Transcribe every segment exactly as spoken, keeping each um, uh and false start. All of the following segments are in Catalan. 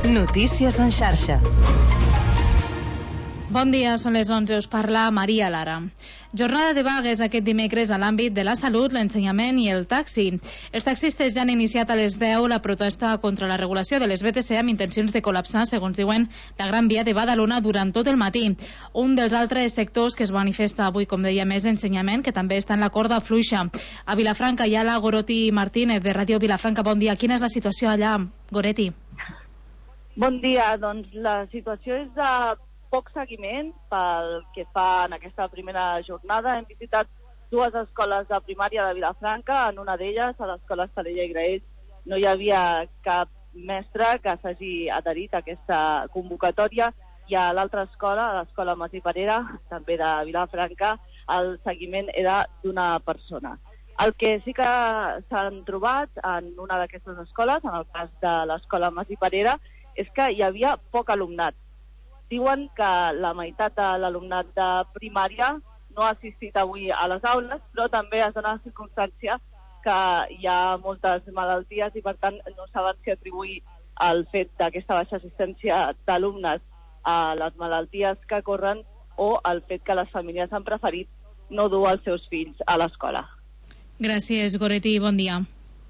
Notícies en xarxa. Bon dia, són les onze, us parla Maria Lara. Jornada de vagues aquest dimecres a l'àmbit de la salut, l'ensenyament i el taxi. Els taxistes ja han iniciat a les deu la protesta contra la regulació de les B T C amb intencions de col·lapsar, segons diuen, la Gran Via de Badalona durant tot el matí. Un dels altres sectors que es manifesta avui, com deia, més ensenyament, que també està en la corda fluixa. A Vilafranca hi ha la Goroti Martínez, de Ràdio Vilafranca. Bon dia. Quina és la situació allà, Goreti? Bon dia. Doncs la situació és de poc seguiment pel que fa en aquesta primera jornada. Hem visitat dues escoles de primària de Vilafranca. En una d'elles, a l'escola Estalella i Graells, no hi havia cap mestre que s'hagi adherit a aquesta convocatòria, i a l'altra escola, a l'escola Mas i Parera, també de Vilafranca, el seguiment era d'una persona. El que sí que s'han trobat en una d'aquestes escoles, en el cas de l'escola Mas i Parera, és que hi havia poc alumnat. Diuen que la meitat de l'alumnat de primària no ha assistit avui a les aules, però també es dona la circumstància que hi ha moltes malalties i, per tant, no saben si atribuir el fet d'aquesta baixa assistència d'alumnes a les malalties que corren o el fet que les famílies han preferit no dur els seus fills a l'escola. Gràcies, Goreti. Bon dia.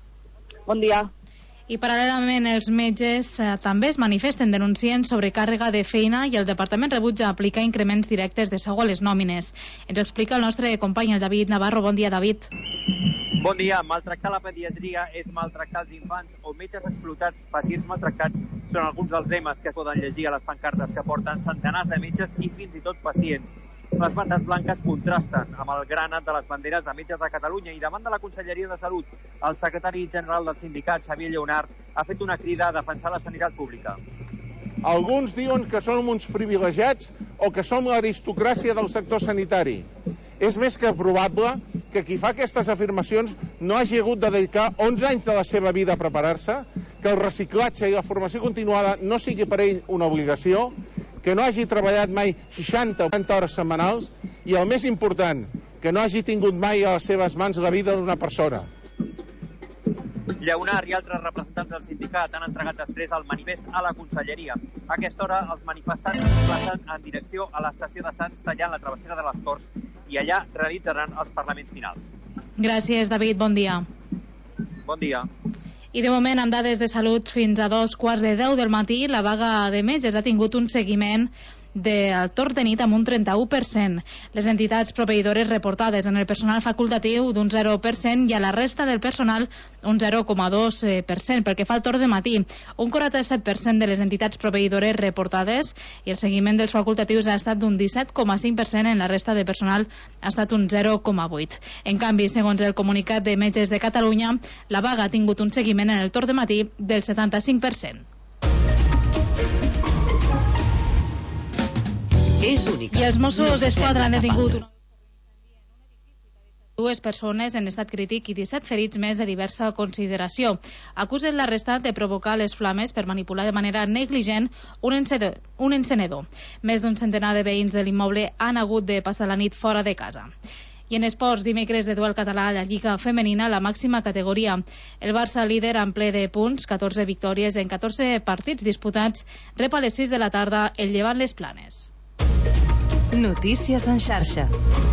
Bon dia. I paral·lelament els metges eh, també es manifesten denunciant sobrecàrrega de feina i el departament rebutja aplicar increments directes de sou a les nòmines. Ens ho explica el nostre company, el David Navarro. Bon dia, David. Bon dia. Maltractar la pediatria és maltractar els infants o metges explotats, pacients maltractats són alguns dels lemes que es poden llegir a les pancartes que porten centenars de metges i fins i tot pacients. Les bandes blanques contrasten amb el granat de les banderes de metges de Catalunya i davant de la Conselleria de Salut, el secretari general del sindicat, Xavier Lleonart, ha fet una crida a defensar la sanitat pública. Alguns diuen que som uns privilegiats o que som l'aristocràcia del sector sanitari. És més que probable que qui fa aquestes afirmacions no hagi hagut de dedicar onze anys de la seva vida a preparar-se, que el reciclatge i la formació continuada no sigui per ell una obligació, que no hagi treballat mai seixanta o quaranta hores setmanals i, el més important, que no hagi tingut mai a les seves mans la vida d'una persona. Lleonart i altres representants del sindicat han entregat després el manifest a la Conselleria. A aquesta hora, els manifestants es desplacen en direcció a l'estació de Sants, tallant la travessera de les Corts, i allà realitzaran els parlaments finals. Gràcies, David. Bon dia. Bon dia. I de moment, amb dades de salut, fins a dos quarts de deu del matí, la vaga de metges ha tingut un seguiment del torn de nit amb un trenta-u per cent. Les entitats proveïdores reportades en el personal facultatiu d'un zero per cent i a la resta del personal un zero coma dos per cent. Pel que fa al torn de matí, un quaranta-set per cent de les entitats proveïdores reportades i el seguiment dels facultatius ha estat d'un disset coma cinc per cent, en la resta de personal ha estat un zero coma vuit per cent. En canvi, segons el comunicat de Metges de Catalunya, la vaga ha tingut un seguiment en el torn de matí del setanta-cinc per cent. És única. I els Mossos d'Esquadra han detingut una... dues persones en estat crític i disset ferits més de diversa consideració. Acusen l'arrestat de provocar les flames per manipular de manera negligent un encenedor. Un encenedor. Més d'un centenar de veïns de l'immoble han hagut de passar la nit fora de casa. I en esports, dimecres de duel català a la Lliga Femenina, la màxima categoria. El Barça, líder en ple de punts, catorze victòries en catorze partits disputats, rep a les sis de la tarda el Llevant Les Planes. Notícies en xarxa.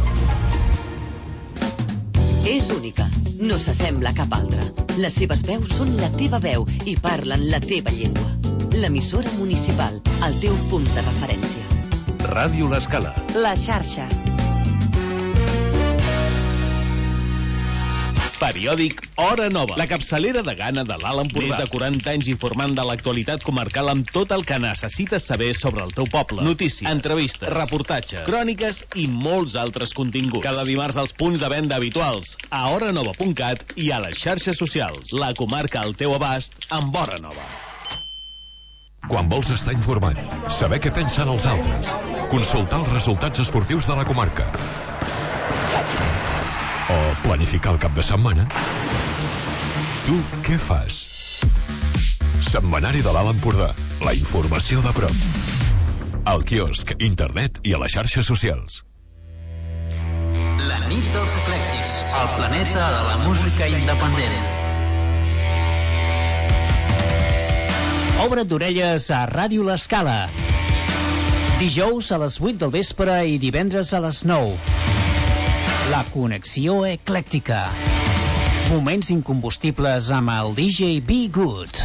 És única. No s'assembla a cap altra. Les seves veus són la teva veu i parlen la teva llengua. L'emissora municipal, el teu punt de referència. Ràdio L'Escala. La xarxa. Periòdic Hora Nova, la capçalera de gana de l'Alt Empordà. Més de quaranta anys informant de l'actualitat comarcal amb tot el que necessites saber sobre el teu poble. Notícies, entrevistes, reportatges, cròniques i molts altres continguts. Cada dimarts als punts de venda habituals, a hora nova punt cat i a les xarxes socials. La comarca al teu abast amb Hora Nova. Quan vols estar informat, saber què pensen els altres, consultar els resultats esportius de la comarca o planificar el cap de setmana, tu què fas? Setmanari de l'Alt Empordà, la informació de prop. Al quiosc, internet i a les xarxes socials. La nit dels eclèctics, el planeta de la música independent. Obre't d'orelles a Ràdio L'Escala. Dijous a les vuit del vespre i divendres a les nou. La connexió eclèctica. Moments incombustibles amb el D J Be Good.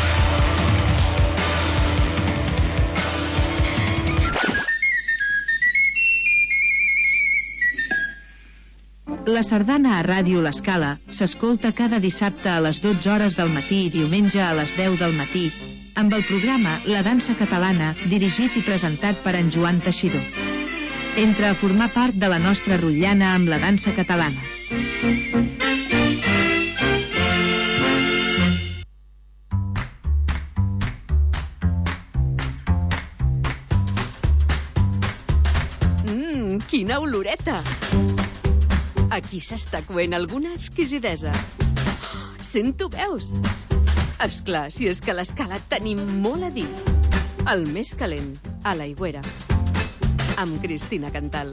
La sardana a Ràdio L'Escala s'escolta cada dissabte a les dotze hores del matí i diumenge a les deu del matí amb el programa La Dansa Catalana, dirigit i presentat per en Joan Teixidor. Entra a formar part de la nostra rotllana amb la dansa catalana. Mmm, quina oloreta! Aquí s'està coent alguna exquisidesa. Sento veus. Esclar, si és que a l'Escala tenim molt a dir. El més calent, a l'Aigüera. Amb Cristina Cantal.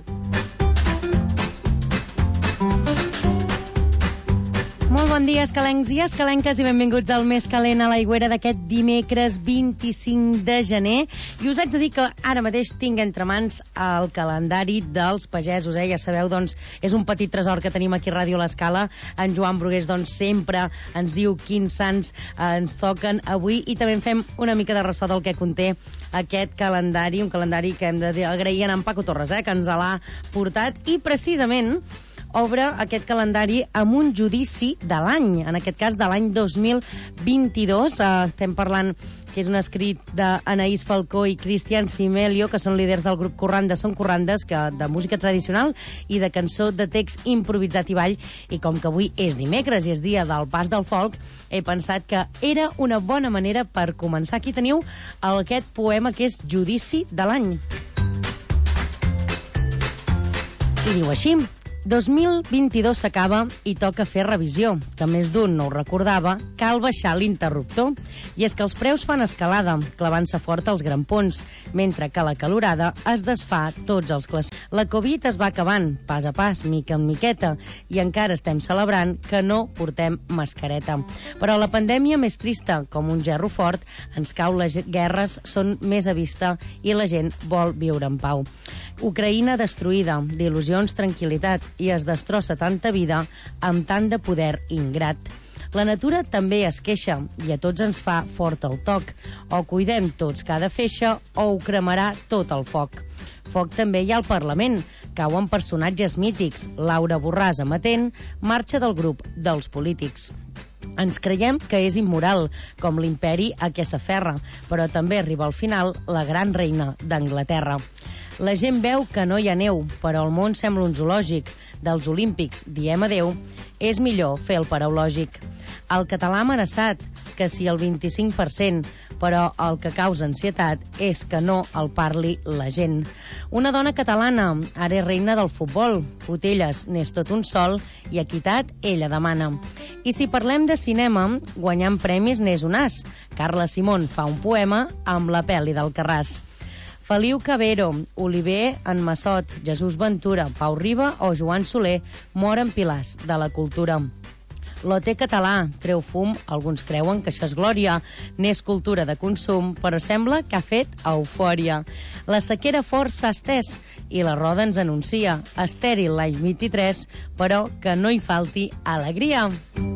Molt bon dia, escalencs i escalenques, i benvinguts al Més Calent a l'Aigüera d'aquest dimecres vint-i-cinc de gener. I us haig de dir que ara mateix tinc entre mans el calendari dels pagesos. Eh? Ja sabeu, doncs, és un petit tresor que tenim aquí a Ràdio L'Escala. En Joan Brugués, doncs, sempre ens diu quins sants eh, ens toquen avui, i també en fem una mica de ressò del que conté aquest calendari, un calendari que hem d'agrair a en Paco Torres, eh, que ens l'ha portat, i precisament obre aquest calendari amb un judici de l'any, en aquest cas de l'any dos mil vint-i-dos. Uh, estem parlant que és un escrit d'Anaïs Falcó i Cristian Simelio, que són líders del grup Corrandes Són Corrandes, que de música tradicional i de cançó de text improvisat i ball. I com que avui és dimecres i és dia del Pas del Folk, he pensat que era una bona manera per començar. Aquí teniu aquest poema que és Judici de l'any. I diu així: dos mil vint-i-dos s'acaba i toca fer revisió, que més d'un no ho recordava, cal baixar l'interruptor. I és que els preus fan escalada, clavant-se fort als grampons, mentre que la calorada es desfà tots els clars. La Covid es va acabant, pas a pas, mica en miqueta, i encara estem celebrant que no portem mascareta. Però la pandèmia més trista, com un gerro fort, ens cau, les guerres són més a vista i la gent vol viure en pau. Ucraïna destruïda, d'il·lusions tranquil·litat, i es destrossa tanta vida amb tant de poder ingrat. La natura també es queixa i a tots ens fa fort el toc. O cuidem tots cada feixa o ho cremarà tot el foc. Foc també hi ha al Parlament. Cauen personatges mítics. Laura Borràs, amatent, marxa del grup dels polítics. Ens creiem que és immoral, com l'imperi a què s'aferra, però també arriba al final la gran reina d'Anglaterra. La gent veu que no hi ha neu, però el món sembla un zoològic. Dels olímpics diem adeu, és millor fer el paraulògic. El català amenaçat, que si el vint-i-cinc per cent, però el que causa ansietat és que no el parli la gent. Una dona catalana, ara és reina del futbol. Potelles, n'és tot un sol, i equitat ella demana. I si parlem de cinema, guanyant premis n'és un as. Carla Simón fa un poema amb la pel·li del Carràs. Feliu Cabero, Oliver en Massot, Jesús Ventura, Pau Riba o Joan Soler moren pilars de la cultura. L'O T català treu fum, alguns creuen que això és glòria, n'és cultura de consum, però sembla que ha fet eufòria. La sequera fort s'ha estès i la roda ens anuncia estèril l'any vint-i-tres, però que no hi falti alegria.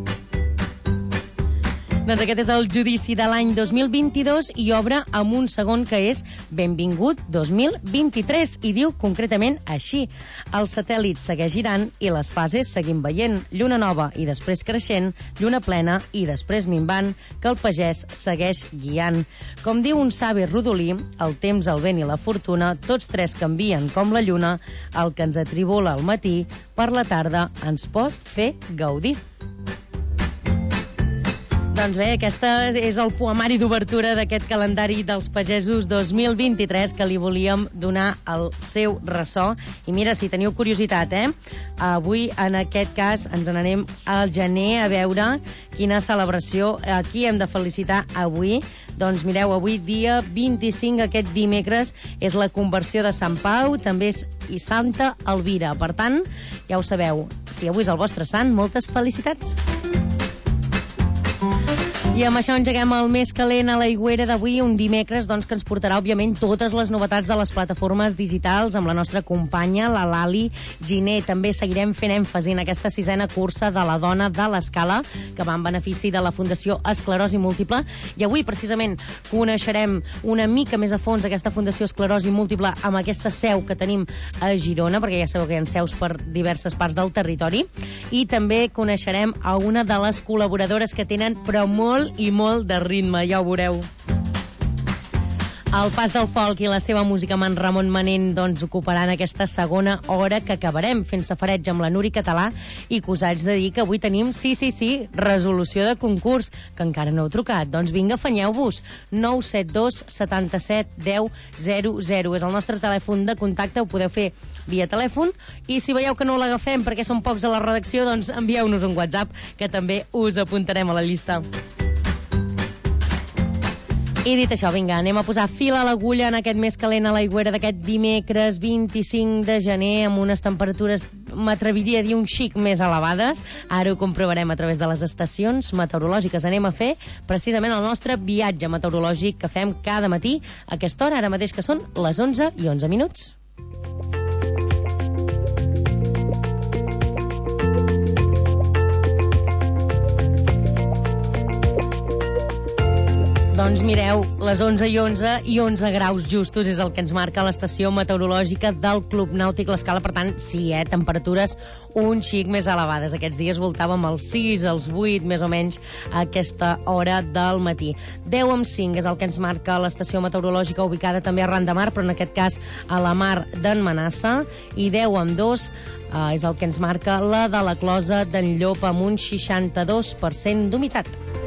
Doncs aquest és el judici de l'any dos mil vint-i-dos i obre amb un segon que és Benvingut dos mil vint-i-tres i diu concretament així: el satèl·lit segueix girant i les fases seguim veient, lluna nova i després creixent, lluna plena i després minvant, que el pagès segueix guiant. Com diu un savi rodolí, el temps, el vent i la fortuna, tots tres canvien com la lluna, el que ens atribula al matí, per la tarda ens pot fer gaudir. Doncs bé, aquest és el poemari d'obertura d'aquest calendari dels pagesos dos mil vint-i-tres que li volíem donar el seu ressò. I mira, si teniu curiositat, eh? Avui, en aquest cas, ens n'anem al gener a veure quina celebració a qui hem de felicitar avui. Doncs mireu, avui dia vint-i-cinc, aquest dimecres, és la conversió de Sant Pau, també és i Santa Elvira. Per tant, ja ho sabeu, si avui és el vostre sant, moltes felicitats. I amb això engeguem el més calent a l'aigüera d'avui, un dimecres doncs, que ens portarà, òbviament, totes les novetats de les plataformes digitals amb la nostra companya, la Lali Giner. També seguirem fent èmfasi en aquesta sisena cursa de la dona de l'Escala, que va en benefici de la Fundació Esclerosi Múltiple. I avui, precisament, coneixerem una mica més a fons aquesta Fundació Esclerosi Múltiple amb aquesta seu que tenim a Girona, perquè ja sabeu que hi ha seus per diverses parts del territori. I també coneixerem a una de les col·laboradores que tenen, però molt i molt de ritme, ja ho veureu. El pas del folk i la seva música amb en Ramon Manent doncs, ocuparan aquesta segona hora que acabarem fent safareig amb la Nuri Català i que us haig de dir que avui tenim, sí, sí, sí, resolució de concurs, que encara no heu trucat. Doncs vinga, afanyeu-vos. nou set dos setanta-set deu zero zero és el nostre telèfon de contacte, ho podeu fer via telèfon, i si veieu que no l'agafem perquè som pocs a la redacció, doncs envieu-nos un WhatsApp, que també us apuntarem a la llista. I dit això, vinga, anem a posar fil a l'agulla en aquest més calent a l'aigüera d'aquest dimecres vint-i-cinc de gener amb unes temperatures, m'atreviria a dir, un xic més elevades. Ara ho comprovarem a través de les estacions meteorològiques. Anem a fer precisament el nostre viatge meteorològic que fem cada matí a aquesta hora, ara mateix que són les onze i onze minuts. Doncs mireu, les onze i onze i onze graus justos és el que ens marca l'estació meteorològica del Club Nàutic L'Escala. Per tant, sí, eh, temperatures un xic més elevades. Aquests dies voltàvem els sis, els vuit, més o menys, a aquesta hora del matí. deu amb cinc és el que ens marca l'estació meteorològica ubicada també arran de mar, però en aquest cas a la mar d'en Manassa, i deu amb dos eh, és el que ens marca la de la Closa d'en Llop amb un seixanta-dos per cent d'humitat.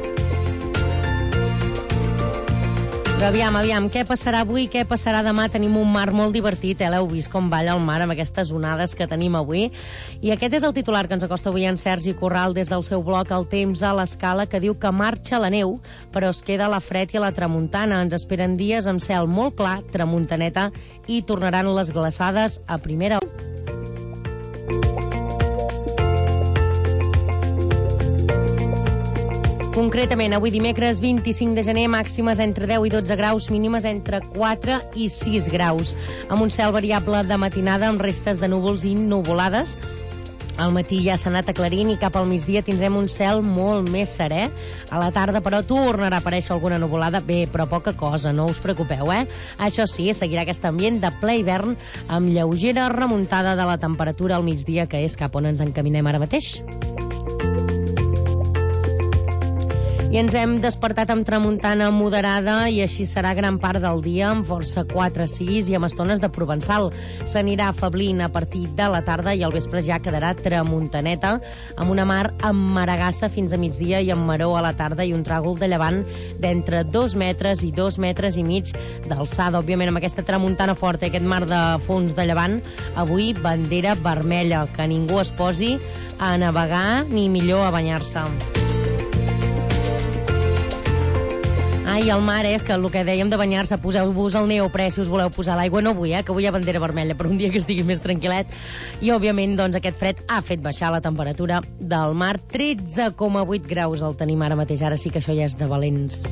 Però aviam, aviam, què passarà avui, què passarà demà? Tenim un mar molt divertit, eh? L'heu vist com balla el mar amb aquestes onades que tenim avui? I aquest és el titular que ens acosta avui en Sergi Corral des del seu blog El Temps a l'Escala, que diu que marxa la neu, però es queda la fred i la tramuntana. Ens esperen dies amb cel molt clar, tramuntaneta, i tornaran les glaçades a primera hora. Concretament, avui dimecres vint-i-cinc de gener, màximes entre deu i dotze graus, mínimes entre quatre i sis graus, amb un cel variable de matinada amb restes de núvols i nuvolades. Al matí ja s'ha anat aclarint i cap al migdia tindrem un cel molt més serè. A la tarda, però, tornarà a aparèixer alguna nuvolada. Bé, però poca cosa, no us preocupeu, eh? Això sí, seguirà aquest ambient de ple hivern amb lleugera remuntada de la temperatura al migdia, que és cap on ens encaminem ara mateix. I ens hem despertat amb tramuntana moderada i així serà gran part del dia amb força quatre sis i amb estones de provençal. S'anirà afablint a partir de la tarda i al vespre ja quedarà tramuntaneta amb una mar amb maragassa fins a migdia i amb maró a la tarda i un tràgol de llevant d'entre dos metres i dos metres i mig d'alçada. Òbviament amb aquesta tramuntana forta i aquest mar de fons de llevant, avui bandera vermella, que ningú es posi a navegar ni millor a banyar-se. Ai, el mar, és que el que dèiem de banyar-se, poseu-vos el neoprè si us voleu posar l'aigua. No avui, eh, que avui hi ha bandera vermella, però un dia que estigui més tranquil·let. I, òbviament, doncs, aquest fred ha fet baixar la temperatura del mar. tretze coma vuit graus el tenim ara mateix. Ara sí que això ja és de valents.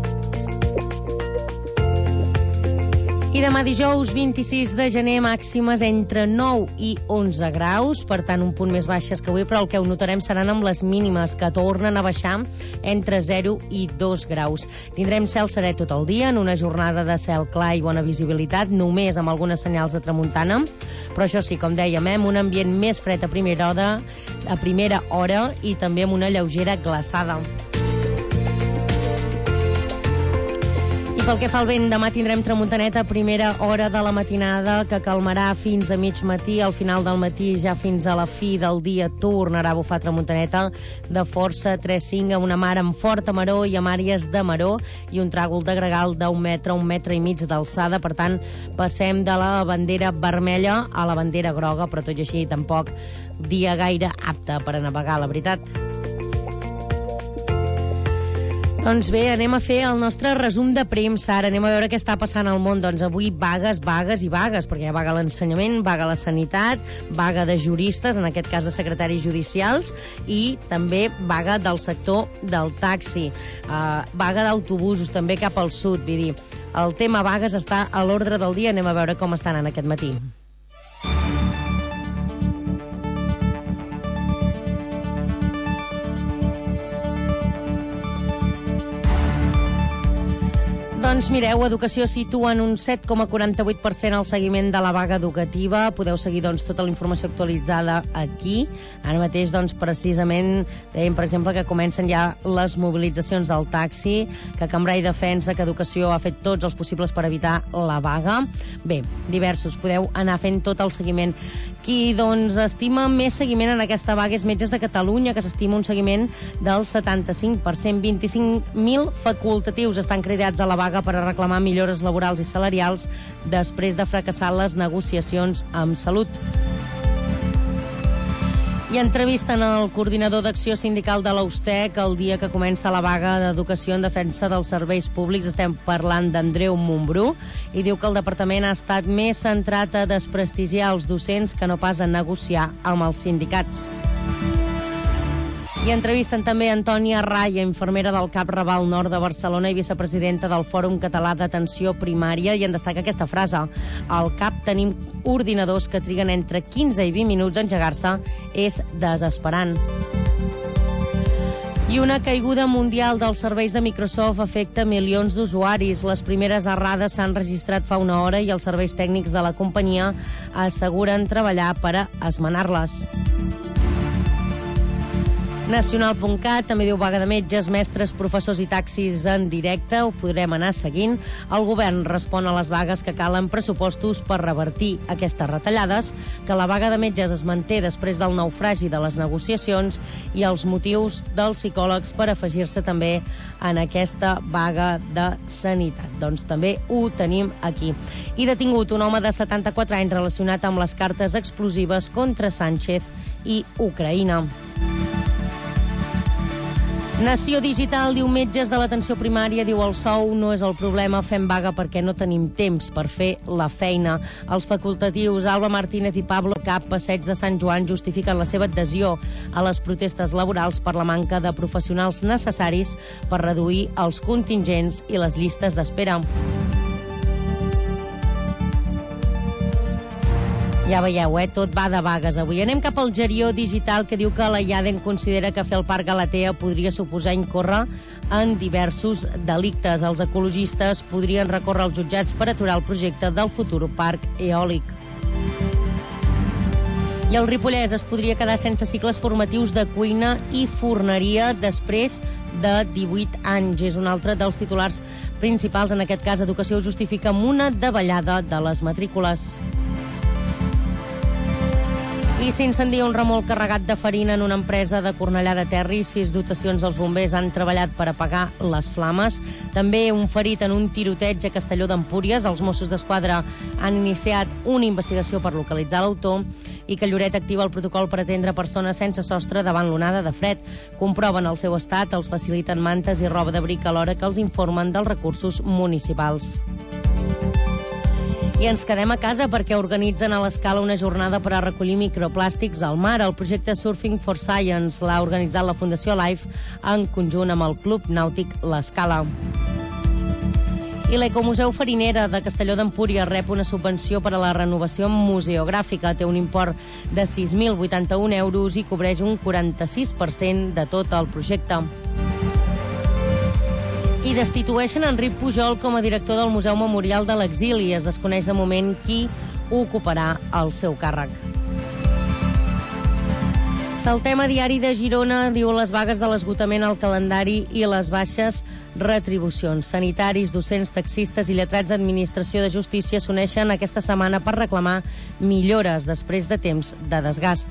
I demà dijous vint-i-sis de gener, màximes entre nou i onze graus, per tant un punt més baixes que avui, però el que ho notarem seran amb les mínimes, que tornen a baixar entre zero i dos graus. Tindrem cel serè tot el dia, en una jornada de cel clar i bona visibilitat, només amb algunes senyals de tramuntana, però això sí, com dèiem, eh, amb un ambient més fred a primera hora, a primera hora i també amb una lleugera glaçada. Pel que fa al vent, demà tindrem tramuntaneta a primera hora de la matinada, que calmarà fins a mig matí. Al final del matí, ja fins a la fi del dia, tornarà a bufar tramuntaneta de força tres cinc, amb una mar amb forta maró i amb àrees de maró i un tràgol de gregal d'un metre, un metre i mig d'alçada. Per tant, passem de la bandera vermella a la bandera groga, però tot i així tampoc dia gaire apte per a navegar, la veritat. Doncs bé, anem a fer el nostre resum de premsa. Ara anem a veure què està passant al món. Doncs avui vagues, vagues i vagues, perquè hi ha vaga a l'ensenyament, vaga a la sanitat, vaga de juristes, en aquest cas de secretaris judicials, i també vaga del sector del taxi. Uh, vaga d'autobusos, també cap al sud, vull dir. El tema vagues està a l'ordre del dia. Anem a veure com estan en aquest matí. Doncs mireu, Educació situa en un set coma quaranta-vuit per cent el seguiment de la vaga educativa. Podeu seguir doncs, tota la informació actualitzada aquí. Ara mateix, doncs, precisament, dèiem, per exemple, que comencen ja les mobilitzacions del taxi, que Cambrai defensa que Educació ha fet tots els possibles per evitar la vaga. Bé, diversos, podeu anar fent tot el seguiment. Qui, doncs, estima més seguiment en aquesta vaga és Metges de Catalunya, que s'estima un seguiment del setanta-cinc per cent. vint-i-cinc mil facultatius estan cridats a la vaga per a reclamar millores laborals i salarials després de fracassar les negociacions amb Salut. I entrevisten el coordinador d'acció sindical de l'Austec el dia que comença la vaga d'Educació en defensa dels serveis públics. Estem parlant d'Andreu Montbrú, i diu que el departament ha estat més centrat a desprestigiar els docents que no pas a negociar amb els sindicats. I entrevisten també Antònia Raya, infermera del CAP Raval Nord de Barcelona i vicepresidenta del Fòrum Català d'Atenció Primària, i en destaca aquesta frase: al CAP tenim ordinadors que triguen entre quinze i vint minuts a engegar-se, és desesperant. I una caiguda mundial dels serveis de Microsoft afecta milions d'usuaris. Les primeres errades s'han registrat fa una hora i els serveis tècnics de la companyia asseguren treballar per a esmenar-les. Nacional punt cat també diu vaga de metges, mestres, professors i taxis en directe. Ho podrem anar seguint. El govern respon a les vagues que calen pressupostos per revertir aquestes retallades, que la vaga de metges es manté després del naufragi de les negociacions, i els motius dels psicòlegs per afegir-se també en aquesta vaga de sanitat. Doncs també ho tenim aquí. I detingut un home de setanta-quatre anys relacionat amb les cartes explosives contra Sánchez i Ucraïna. Nació Digital diu metges de l'atenció primària, diu el sou no és el problema, fem vaga perquè no tenim temps per fer la feina. Els facultatius Alba Martínez i Pablo Cap, Passeig de Sant Joan, justifiquen la seva adhesió a les protestes laborals per la manca de professionals necessaris per reduir els contingents i les llistes d'espera. Ja veieu, eh? Tot va de vagues avui. Anem cap al Gerió Digital, que diu que la IADEN considera que fer el parc Galatea podria suposar incórrer en diversos delictes. Els ecologistes podrien recórrer als jutjats per aturar el projecte del futur parc eòlic. I el Ripollès es podria quedar sense cicles formatius de cuina i forneria després de divuit anys. És un altre dels titulars principals. En aquest cas, Educació justifica amb una davallada de les matrícules. I s'incendia un remolc carregat de farina en una empresa de Cornellà de Terri. Sis dotacions dels bombers han treballat per apagar les flames. També un ferit en un tiroteig a Castelló d'Empúries. Els Mossos d'Esquadra han iniciat una investigació per localitzar l'autor, i que Lloret activa el protocol per atendre persones sense sostre davant l'onada de fred. Comproven el seu estat, els faciliten mantes i roba d'abric alhora que els informen dels recursos municipals. I ens quedem a casa perquè organitzen a l'Escala una jornada per a recollir microplàstics al mar. El projecte Surfing for Science l'ha organitzat la Fundació Life en conjunt amb el Club Nàutic l'Escala. I l'Ecomuseu Farinera de Castelló d'Empúries rep una subvenció per a la renovació museogràfica. Té un import de sis mil vuitanta-un euros i cobreix un quaranta-sis per cent de tot el projecte. I destitueixen Enric Pujol com a director del Museu Memorial de l'Exili. Es desconeix de moment qui ocuparà el seu càrrec. Saltem a Diari de Girona, diu les vagues de l'esgotament al calendari i les baixes retribucions. Sanitaris, docents, taxistes i lletrats d'administració de justícia s'uneixen aquesta setmana per reclamar millores després de temps de desgast.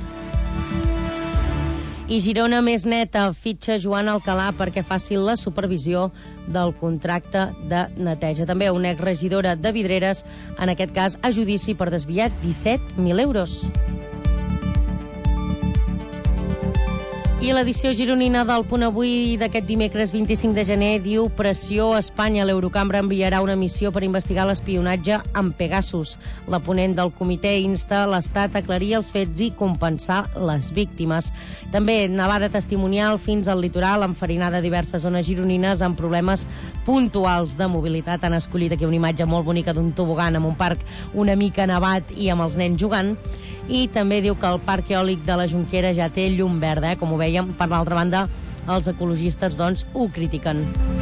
I Girona Més Neta fitxa Joan Alcalà perquè faci la supervisió del contracte de neteja. També una exregidora de Vidreres, en aquest cas a judici per desviar disset mil euros. I l'edició gironina del Punt Avui d'aquest dimecres vint-i-cinc de gener diu: pressió a Espanya. L'Eurocambra enviarà una missió per investigar l'espionatge amb Pegasus. La ponent del comitè insta l'Estat a aclarir els fets i compensar les víctimes. També nevada testimonial fins al litoral, enfarinada diverses zones gironines amb problemes puntuals de mobilitat. Han escollit aquí una imatge molt bonica d'un tobogan amb un parc una mica nevat i amb els nens jugant. I també diu que el parc eòlic de la Jonquera ja té llum verda, eh? Com ho veiem. Per l'altra banda, els ecologistes doncs ho critiquen.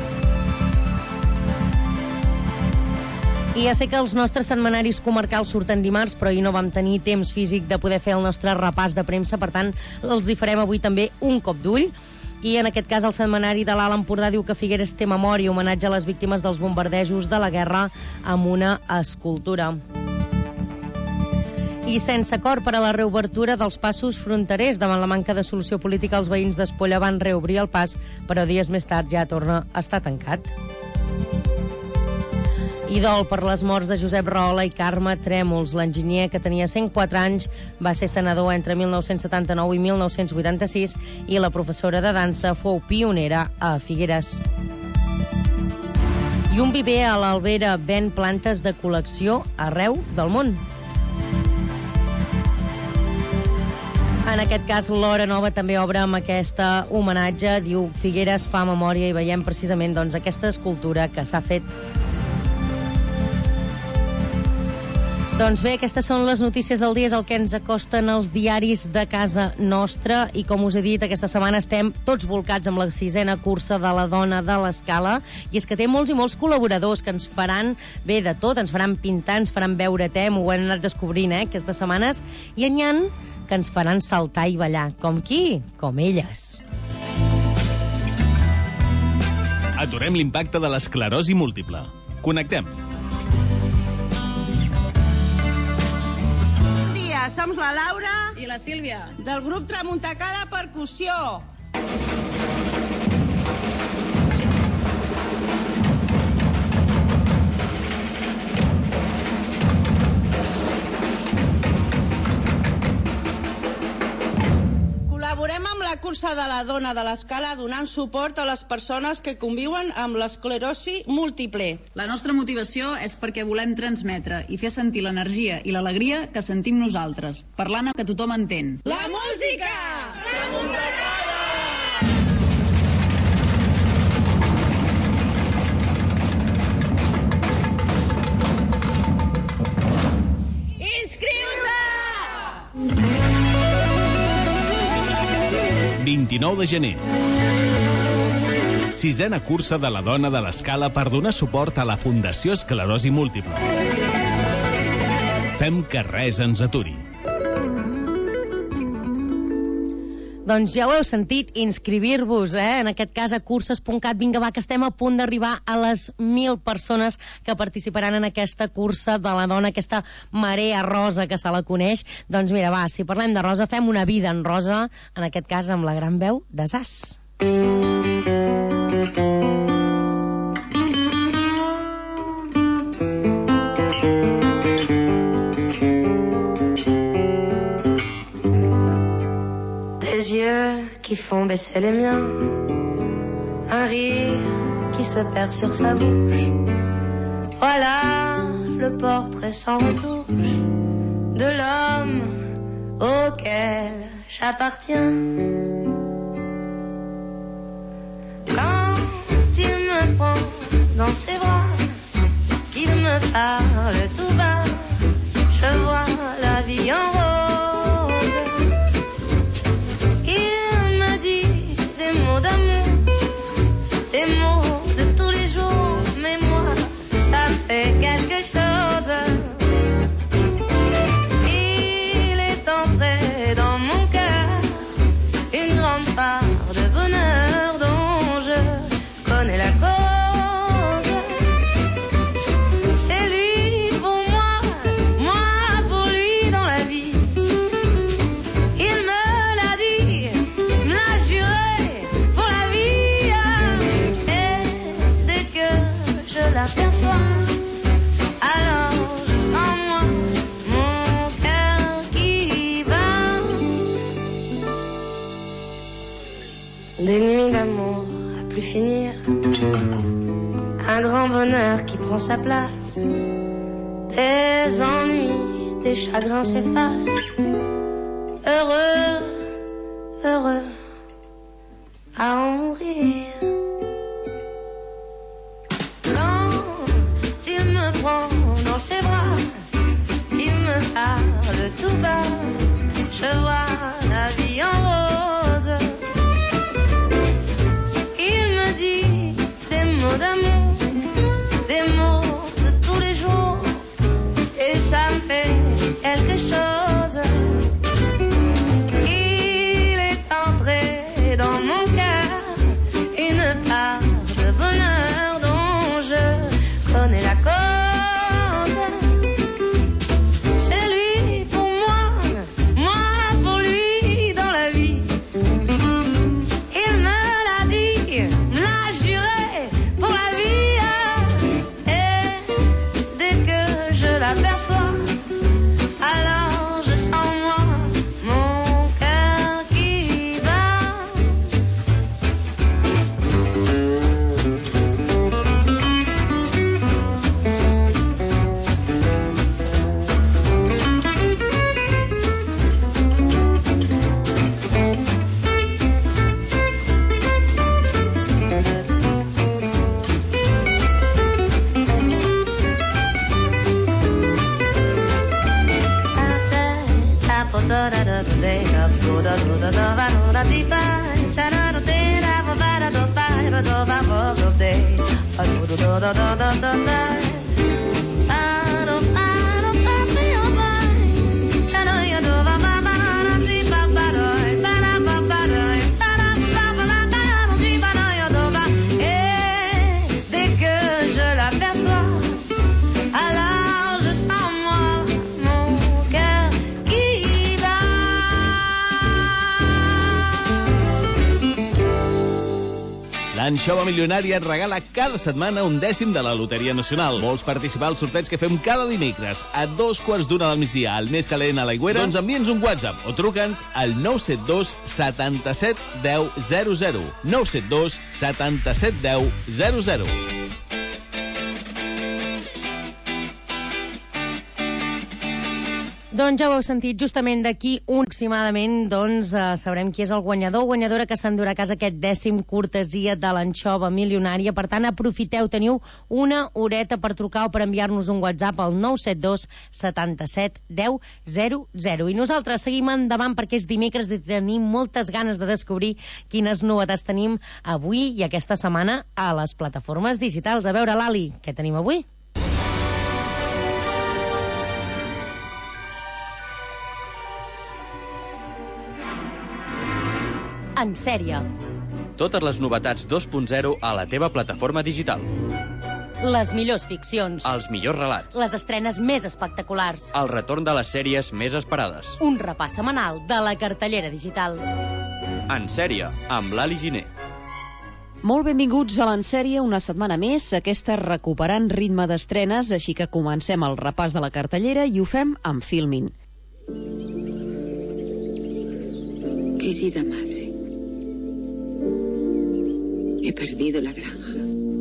I ja sé que els nostres setmanaris comarcals surten dimarts, però ahir no vam tenir temps físic de poder fer el nostre repàs de premsa, per tant, els hi farem avui també un cop d'ull. I en aquest cas el setmanari de l'Alt Empordà diu que Figueres té memòria, homenatge a les víctimes dels bombardejos de la guerra amb una escultura. I sense acord per a la reobertura dels passos fronterers. Davant la manca de solució política, els veïns d'Espolla van reobrir el pas, però dies més tard ja torna a estar tancat. I dol per les morts de Josep Rahola i Carme Trèmols. L'enginyer, que tenia cent quatre anys, va ser senador entre mil nou-cents setanta-nou i mil nou-cents vuitanta-sis i la professora de dansa fou pionera a Figueres. I un viver a l'Albera ven plantes de col·lecció arreu del món. En aquest cas, l'Hora Nova també obre amb aquesta homenatge. Diu: Figueres fa memòria, i veiem precisament doncs, aquesta escultura que s'ha fet. Doncs bé, aquestes són les notícies del dia, és el que ens acosten els diaris de casa nostra. I com us he dit, aquesta setmana estem tots volcats amb la sisena cursa de la dona de l'Escala. I és que té molts i molts col·laboradors que ens faran bé de tot, ens faran pintar, ens faran beure te, m'ho hem anat descobrint eh, aquestes setmanes. I n'hi ha que ens faran saltar i ballar. Com qui? Com elles. Aturem l'impacte de l'esclerosi múltiple. Connectem. Bon dia, som la Laura i la Sílvia del grup Tramuntacada Percussió. Col·laborem amb la cursa de la dona de l'Escala donant suport a les persones que conviuen amb l'esclerosi múltiple. La nostra motivació és perquè volem transmetre i fer sentir l'energia i l'alegria que sentim nosaltres, parlant que tothom entén. La música! Tramuntacada! Inscriu-te! vint-i-nou de gener. Sisena cursa de la dona de l'Escala per donar suport a la Fundació Esclerosi Múltiple. Fem que res ens aturi. Doncs ja ho heu sentit, inscrivir-vos, eh? En aquest cas a curses punt cat. Vinga, va, que estem a punt d'arribar a les mil persones que participaran en aquesta cursa de la dona, aquesta marea rosa que se la coneix. Doncs mira, va, si parlem de rosa, fem una vida en rosa, en aquest cas amb la gran veu de Zas. Des yeux qui font baisser les miens, un rire qui se perd sur sa bouche. Voilà le portrait sans retouche de l'homme auquel j'appartiens. Quand il me prend dans ses bras, qu'il me parle tout bas, je vois la vie en rose. Des mots de tous les jours, mais moi, ça fait quelque chose. Il est entré dans mon cœur une grande part de bonheur dont je connais la cause. C'est lui pour moi, moi pour lui dans la vie. des nuits d'amour à plus finir, un grand bonheur qui prend sa place, des ennuis, des chagrins s'effacent, heureux, heureux à en mourir. Quand il me prend dans ses bras, il me parle tout bas, je vois la vie en rose. Il me dit des mots d'amour, des mots de tous les jours, et ça me fait quelque chose. Il est entré dans mon cœur une part de bonheur dont je connais la cause. L'Anxova Milionària et regala cada setmana un dècim de la Loteria Nacional. Vols participar al sorteig que fem cada dimecres a dos quarts d'una del migdia al més calent a l'Aigüera? Doncs envia'ns un WhatsApp o truca'ns al nou set dos setanta-set deu zero zero. nou set dos setanta-set deu zero zero. Doncs ja ho heu sentit, justament d'aquí un aproximadament doncs, eh, sabrem qui és el guanyador o guanyadora que s'endurà a casa aquest dècim cortesia de l'Anxova Milionària. Per tant, aprofiteu, teniu una horeta per trucar o per enviar-nos un WhatsApp al nou set dos setanta-set deu zero zero. I nosaltres seguim endavant perquè és dimecres i tenim moltes ganes de descobrir quines novetats tenim avui i aquesta setmana a les plataformes digitals. A veure, Lali, què tenim avui? En sèrie. Totes les novetats dos punt zero a la teva plataforma digital. Les millors ficcions. Els millors relats. Les estrenes més espectaculars. El retorn de les sèries més esperades. Un repàs setmanal de la cartellera digital. En sèrie, amb l'Ali Giner. Molt benvinguts a l'Ensèrie, una setmana més, aquesta recuperant ritme d'estrenes, així que comencem el repàs de la cartellera i ho fem amb Filmin. Querida madre, he perdido la granja.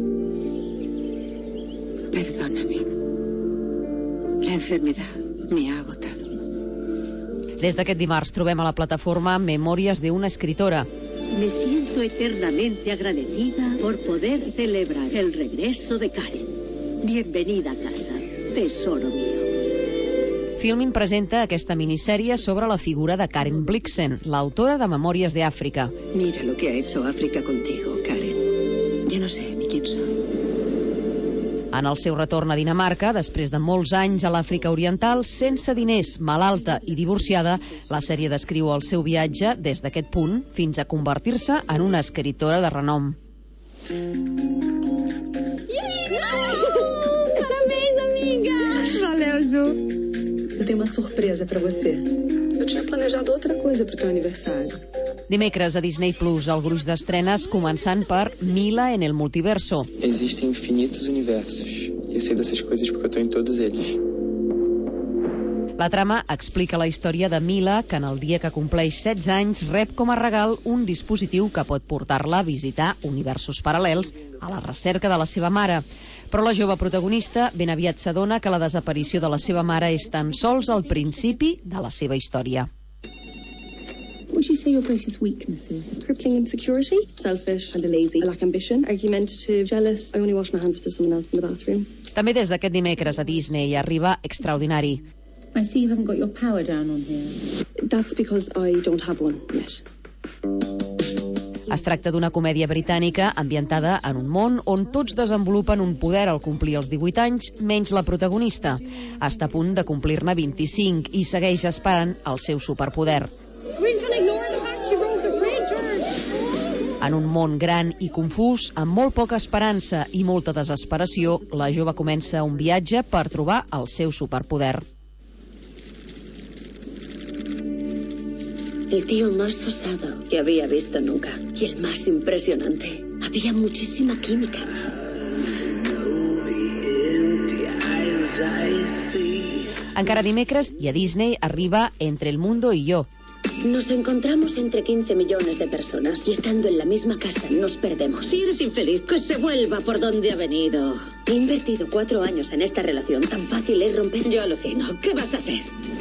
Perdóname. La enfermedad me ha agotado. Des d'aquest dimarts trobem a la plataforma Memòries d'una escritora. Me siento eternamente agradecida por poder celebrar el regreso de Karen. Bienvenida a casa, tesoro mío. Filmin presenta aquesta minissèrie sobre la figura de Karen Blixen, l'autora de Memòries de Àfrica. Mira lo que ha hecho África contigo, Karen. Ya no sé ni quién soy. En el seu retorn a Dinamarca, després de molts anys a l'Àfrica Oriental, sense diners, malalta i divorciada, la sèrie descriu el seu viatge des d'aquest punt fins a convertir-se en una escritora de renom. Parabéns, amiga! Valeu, Ju. Eu tenho uma surpresa para você. Eu tinha planejado outra coisa para o teu aniversário. Dimecres a Disney Plus, el gruix d'estrenes començant per Mila en el multiverso. Existem infinitos universos. E eu sei dessas coisas porque eu estou em todos eles. La trama explica la història de Mila, que en el dia que compleix setze anys rep com a regal un dispositiu que pot portar-la a visitar universos paral·lels a la recerca de la seva mare. Però la jove protagonista ben aviat s'adona que la desaparició de la seva mare és tan sols el principi de la seva història. Would you say your greatest weaknesses? Crippling insecurity, selfish and lazy. I lack ambition, argumentative, jealous. I only wash my hands after someone else in the bathroom. També des d'aquest dimecres a Disney arriba Extraordinari. I see you haven't got your power down on here. That's because I don't have one yet. Es tracta d'una comèdia britànica ambientada en un món on tots desenvolupen un poder al complir els divuit anys, menys la protagonista. Està a punt de complir-ne vint-i-cinc i segueix esperant el seu superpoder. En un món gran i confús, amb molt poca esperança i molta desesperació, la jove comença un viatge per trobar el seu superpoder. El tío más osado que había visto nunca. Y el más impresionante. Había muchísima química. Encara dimecres i a Disney arriba Entre el mundo y yo. Nos encontramos entre quince millones de personas y estando en la misma casa nos perdemos. Si eres infeliz, que se vuelva por donde ha venido. He invertido cuatro años en esta relación. Tan fácil es romper. Yo alucino. ¿Qué vas a hacer?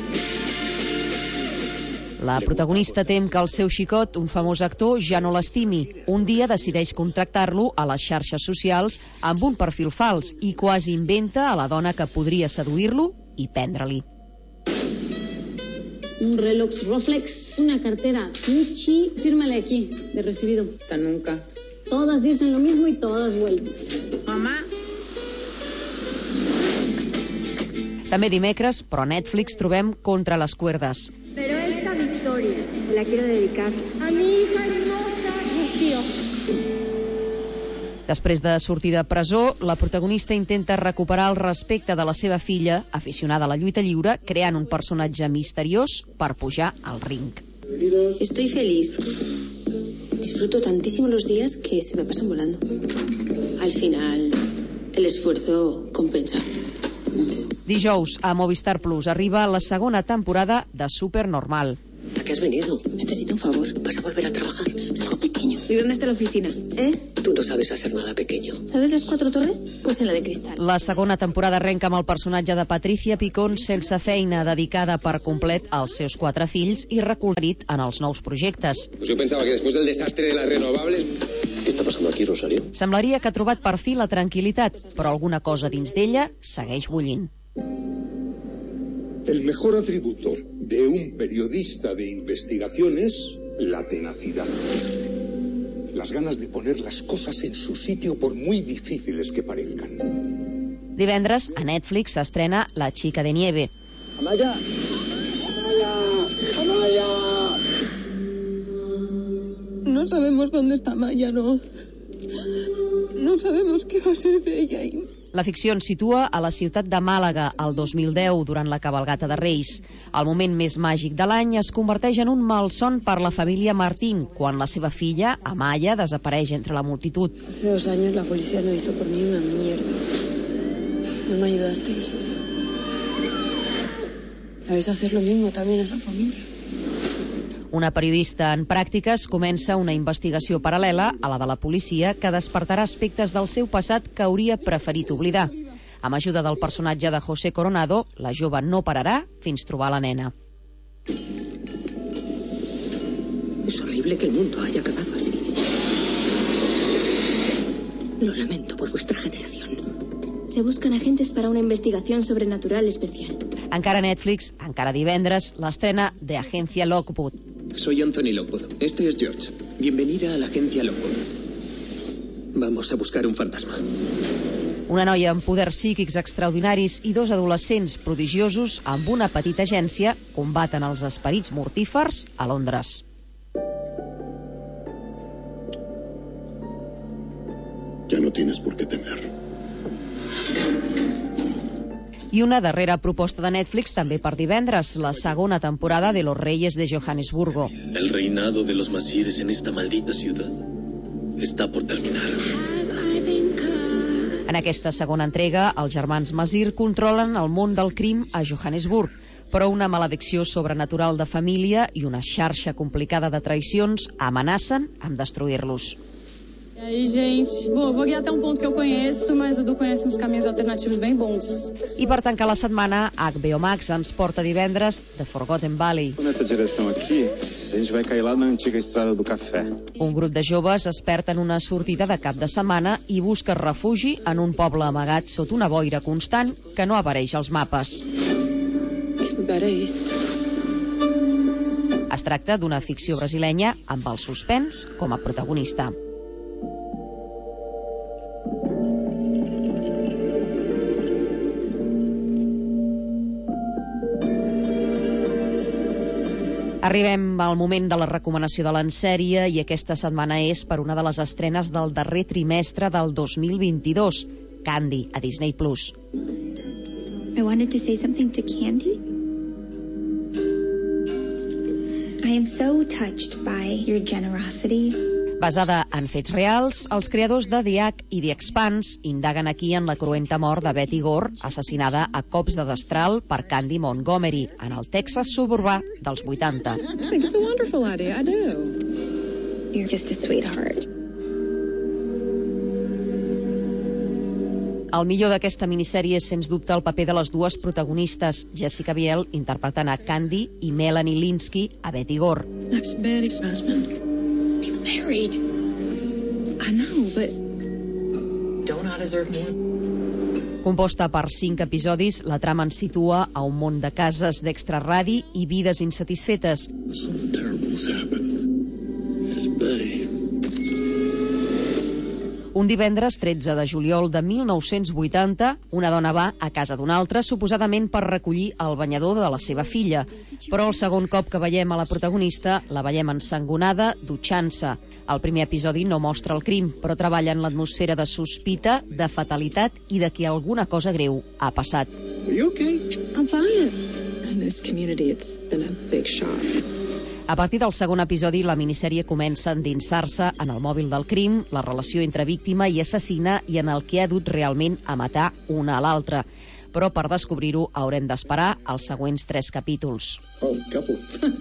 La protagonista tem que el seu xicot, un famós actor, ja no l'estimi. Un dia decideix contractar-lo a les xarxes socials amb un perfil fals i quasi inventa a la dona que podria seduir-lo i prendre-li. Un reloj Rolex, una cartera Gucci, fírmale aquí, de recibido. Hasta nunca. Todas dicen lo mismo y todas vuelven. Mamá. També dimecres, però a Netflix trobem Contra les cuerdas. Pero esta victoria se la quiero dedicar a mi hija hermosa, Rocío. Després de sortir de presó, la protagonista intenta recuperar el respecte de la seva filla, aficionada a la lluita lliure, creant un personatge misteriós per pujar al ring. Estoy feliz. Disfruto tantísimo los días que se me pasan volando. Al final, el esfuerzo compensa. Dijous, a Movistar Plus, arriba la segona temporada de Supernormal. ¿A qué has venido? Necesito un favor. Vas a volver a trabajar. Es algo pequeño. ¿Y dónde está la oficina? ¿Eh? Tú no sabes hacer nada pequeño. ¿Sabes las cuatro torres? Pues en la de cristal. La segona temporada arrenca amb el personatge de Patricia Picón sense feina, dedicada per complet als seus quatre fills i recollit en els nous projectes. Pues yo pensaba que después del desastre de las renovables... ¿Qué está pasando aquí, Rosario? Semblaria que ha trobat per fi la tranquil·litat, però alguna cosa dins d'ella segueix bullint. El mejor atributo de un periodista de investigación es la tenacidad. Las ganas de poner las cosas en su sitio por muy difíciles que parezcan. Divendres, a Netflix s'estrena La chica de nieve. Amaya, Amaya, Amaya. No sabemos dónde está Maya, no. No sabemos qué va a ser de ella. Y... La ficció ens situa a la ciutat de Màlaga el dos mil deu, durant la cabalgata de Reis. El moment més màgic de l'any es converteix en un malson per la família Martín, quan la seva filla, Amaya, desapareix entre la multitud. Hace dos años la policía no hizo por mí una mierda. No me ayudasteis. ¿Vais a hacer lo mismo también a esa familia? Una periodista en pràctiques comença una investigació paral·lela a la de la policia que despertarà aspectes del seu passat que hauria preferit oblidar. Amb ajuda del personatge de José Coronado, la jove no pararà fins trobar la nena. Es horrible que el mundo haya acabado así. Lo lamento por vuestra generación. Se buscan agentes para una investigación sobrenatural especial. Encara a Netflix, encara divendres, l'estrena de Agencia Lockwood. Soy Anthony Lockwood. Este es George. Bienvenida a la Agencia Lockwood. Vamos a buscar un fantasma. Una noia amb poders psíquics extraordinaris i dos adolescents prodigiosos amb una petita agència combaten els esperits mortífers a Londres. Ya no tienes por qué temer. I una darrera proposta de Netflix també per divendres, la segona temporada de Los Reyes de Johannesburgo. El reinado de los masíes en esta maldita ciudad está por terminar. En aquesta segona entrega, els germans Masir controlen el món del crim a Johannesburg. Però una maledicció sobrenatural de família i una xarxa complicada de traïcions amenacen amb destruir-los. E aí, gente? Bom, eu vou guiar até um ponto que eu conheço, mas o Du conhece uns caminhos alternativos bem bons. I per tancar la setmana, H B O Max ens porta divendres The Forgotten Valley. Nessa direção aqui, a gente vai cair lá na antiga estrada do café. Un grup de joves es perd en una sortida de cap de setmana i busca refugi en un poble amagat sota una boira constant que no apareix als mapes. Es tracta d'una ficció brasilenya amb el suspens com a protagonista. Arribem al moment de la recomanació de l'ensèrie i aquesta setmana és per una de les estrenes del darrer trimestre del dos mil vint-i-dos, Candy, a Disney plus. I wanted to say something to Candy. I am so touched by your generosity. Basada en fets reals, els creadors de The Hack i The Expanse indaguen aquí en la cruenta mort de Betty Gore, assassinada a cops de destral per Candy Montgomery, en el Texas suburbà dels vuitanta. I think it's a wonderful idea, I do. You're just a sweetheart. El millor d'aquesta minissèrie és, sens dubte, el paper de les dues protagonistes, Jessica Biel interpretant a Candy i Melanie Lynskey a Betty Gore. That's Betty's husband. He's married. I know, but don't I deserve more? Composta per cinc episodis, la trama ens situa a un món de cases d'extraradi i vides insatisfetes. Something terrible has happened. It's Betty. Un divendres tretze de juliol de mil nou-cents vuitanta, una dona va a casa d'una altra, suposadament per recollir el banyador de la seva filla. Però el segon cop que veiem a la protagonista, la veiem ensangonada, dutxant-se. El primer episodi no mostra el crim, però treballa en l'atmosfera de sospita, de fatalitat i de que alguna cosa greu ha passat. Are you okay? I'm fine. In this community, it's been a big shock. A partir del segon episodi, la minissèrie comença a endinsar-se en el mòbil del crim, la relació entre víctima i assassina i en el que ha dut realment a matar una a l'altra. Però per descobrir-ho haurem d'esperar els següents tres capítols. Oh, couple.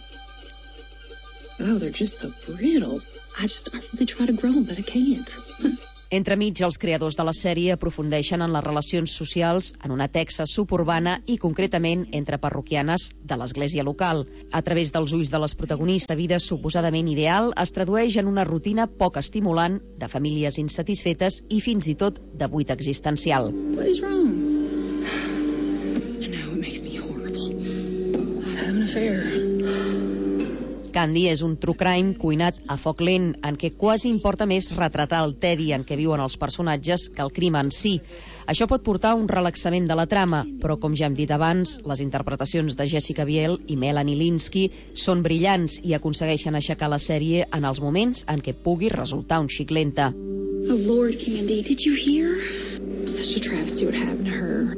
Oh, they're just so brittle. I just, I really try to grow them, but I can't. Entremig, els creadors de la sèrie aprofundeixen en les relacions socials en una Texas suburbana i concretament entre parroquianes de l'església local. A través dels ulls de les protagonistes, la vida suposadament ideal es tradueix en una rutina poc estimulant, de famílies insatisfetes i fins i tot de buit existencial. What is wrong? I know, it makes me horrible. I have an affair. Candy és un true crime cuinat a foc lent, en què quasi importa més retratar el tedi en què viuen els personatges que el crim en si. Això pot portar a un relaxament de la trama, però com ja hem dit abans, les interpretacions de Jessica Biel i Melanie Lynskey són brillants i aconsegueixen aixecar la sèrie en els moments en què pugui resultar un xic lenta. Oh, Lord, Candy, did you hear? Such a travesty what happened to her.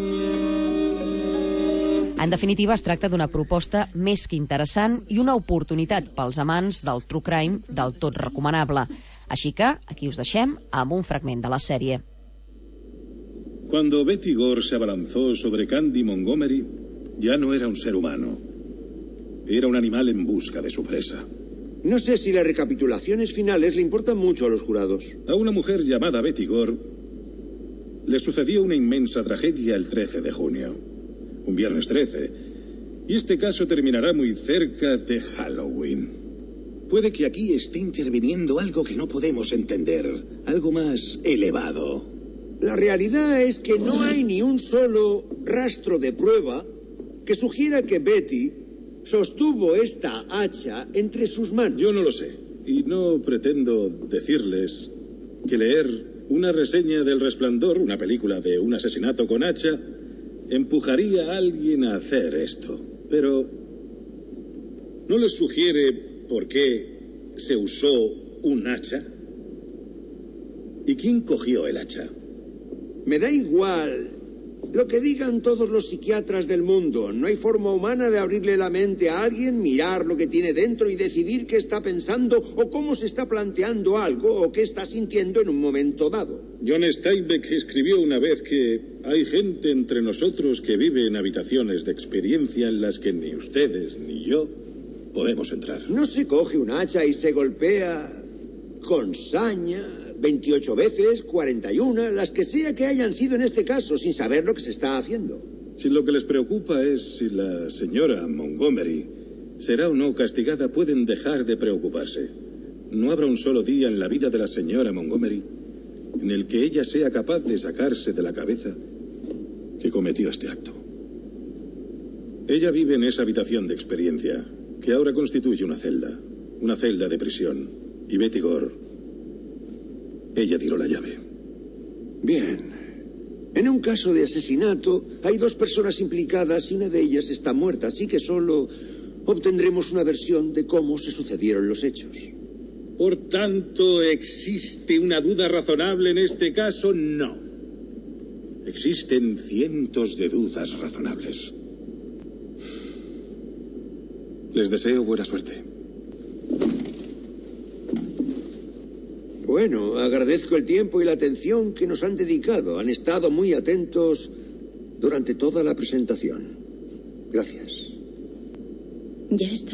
En definitiva, es tracta d'una proposta més que interessant i una oportunitat pels amants del true crime del tot recomanable. Així que aquí us deixem amb un fragment de la sèrie. Cuando Betty Gore se abalanzó sobre Candy Montgomery, ya no era un ser humano. Era un animal en busca de su presa. No sé si las recapitulaciones finales le importan mucho a los jurados. A una mujer llamada Betty Gore le sucedió una inmensa tragedia el trece de junio. Un viernes trece. Y este caso terminará muy cerca de Halloween. Puede que aquí esté interviniendo algo que no podemos entender. Algo más elevado. La realidad es que no hay ni un solo rastro de prueba que sugiera que Betty sostuvo esta hacha entre sus manos. Yo no lo sé. Y no pretendo decirles que leer una reseña del Resplandor, una película de un asesinato con hacha, empujaría a alguien a hacer esto. Pero ¿no les sugiere por qué se usó un hacha? ¿Y quién cogió el hacha? Me da igual Lo que digan todos los psiquiatras del mundo. No hay forma humana de abrirle la mente a alguien, mirar lo que tiene dentro y decidir qué está pensando o cómo se está planteando algo o qué está sintiendo en un momento dado. John Steinbeck escribió una vez que hay gente entre nosotros que vive en habitaciones de experiencia en las que ni ustedes ni yo podemos entrar. No se coge un hacha y se golpea con saña veintiocho veces, cuarenta y uno, las que sea que hayan sido en este caso, sin saber lo que se está haciendo. Si lo que les preocupa es si la señora Montgomery será o no castigada, pueden dejar de preocuparse. No habrá un solo día en la vida de la señora Montgomery en el que ella sea capaz de sacarse de la cabeza que cometió este acto. Ella vive en esa habitación de experiencia, que ahora constituye una celda, una celda de prisión. Y Betty Gore, ella tiró la llave. Bien. En un caso de asesinato, hay dos personas implicadas y una de ellas está muerta, así que solo obtendremos una versión de cómo se sucedieron los hechos. Por tanto, ¿existe una duda razonable en este caso? No. Existen cientos de dudas razonables. Les deseo buena suerte. Bueno, agradezco el tiempo y la atención que nos han dedicado. Han estado muy atentos durante toda la presentación. Gracias. ¿Ya está?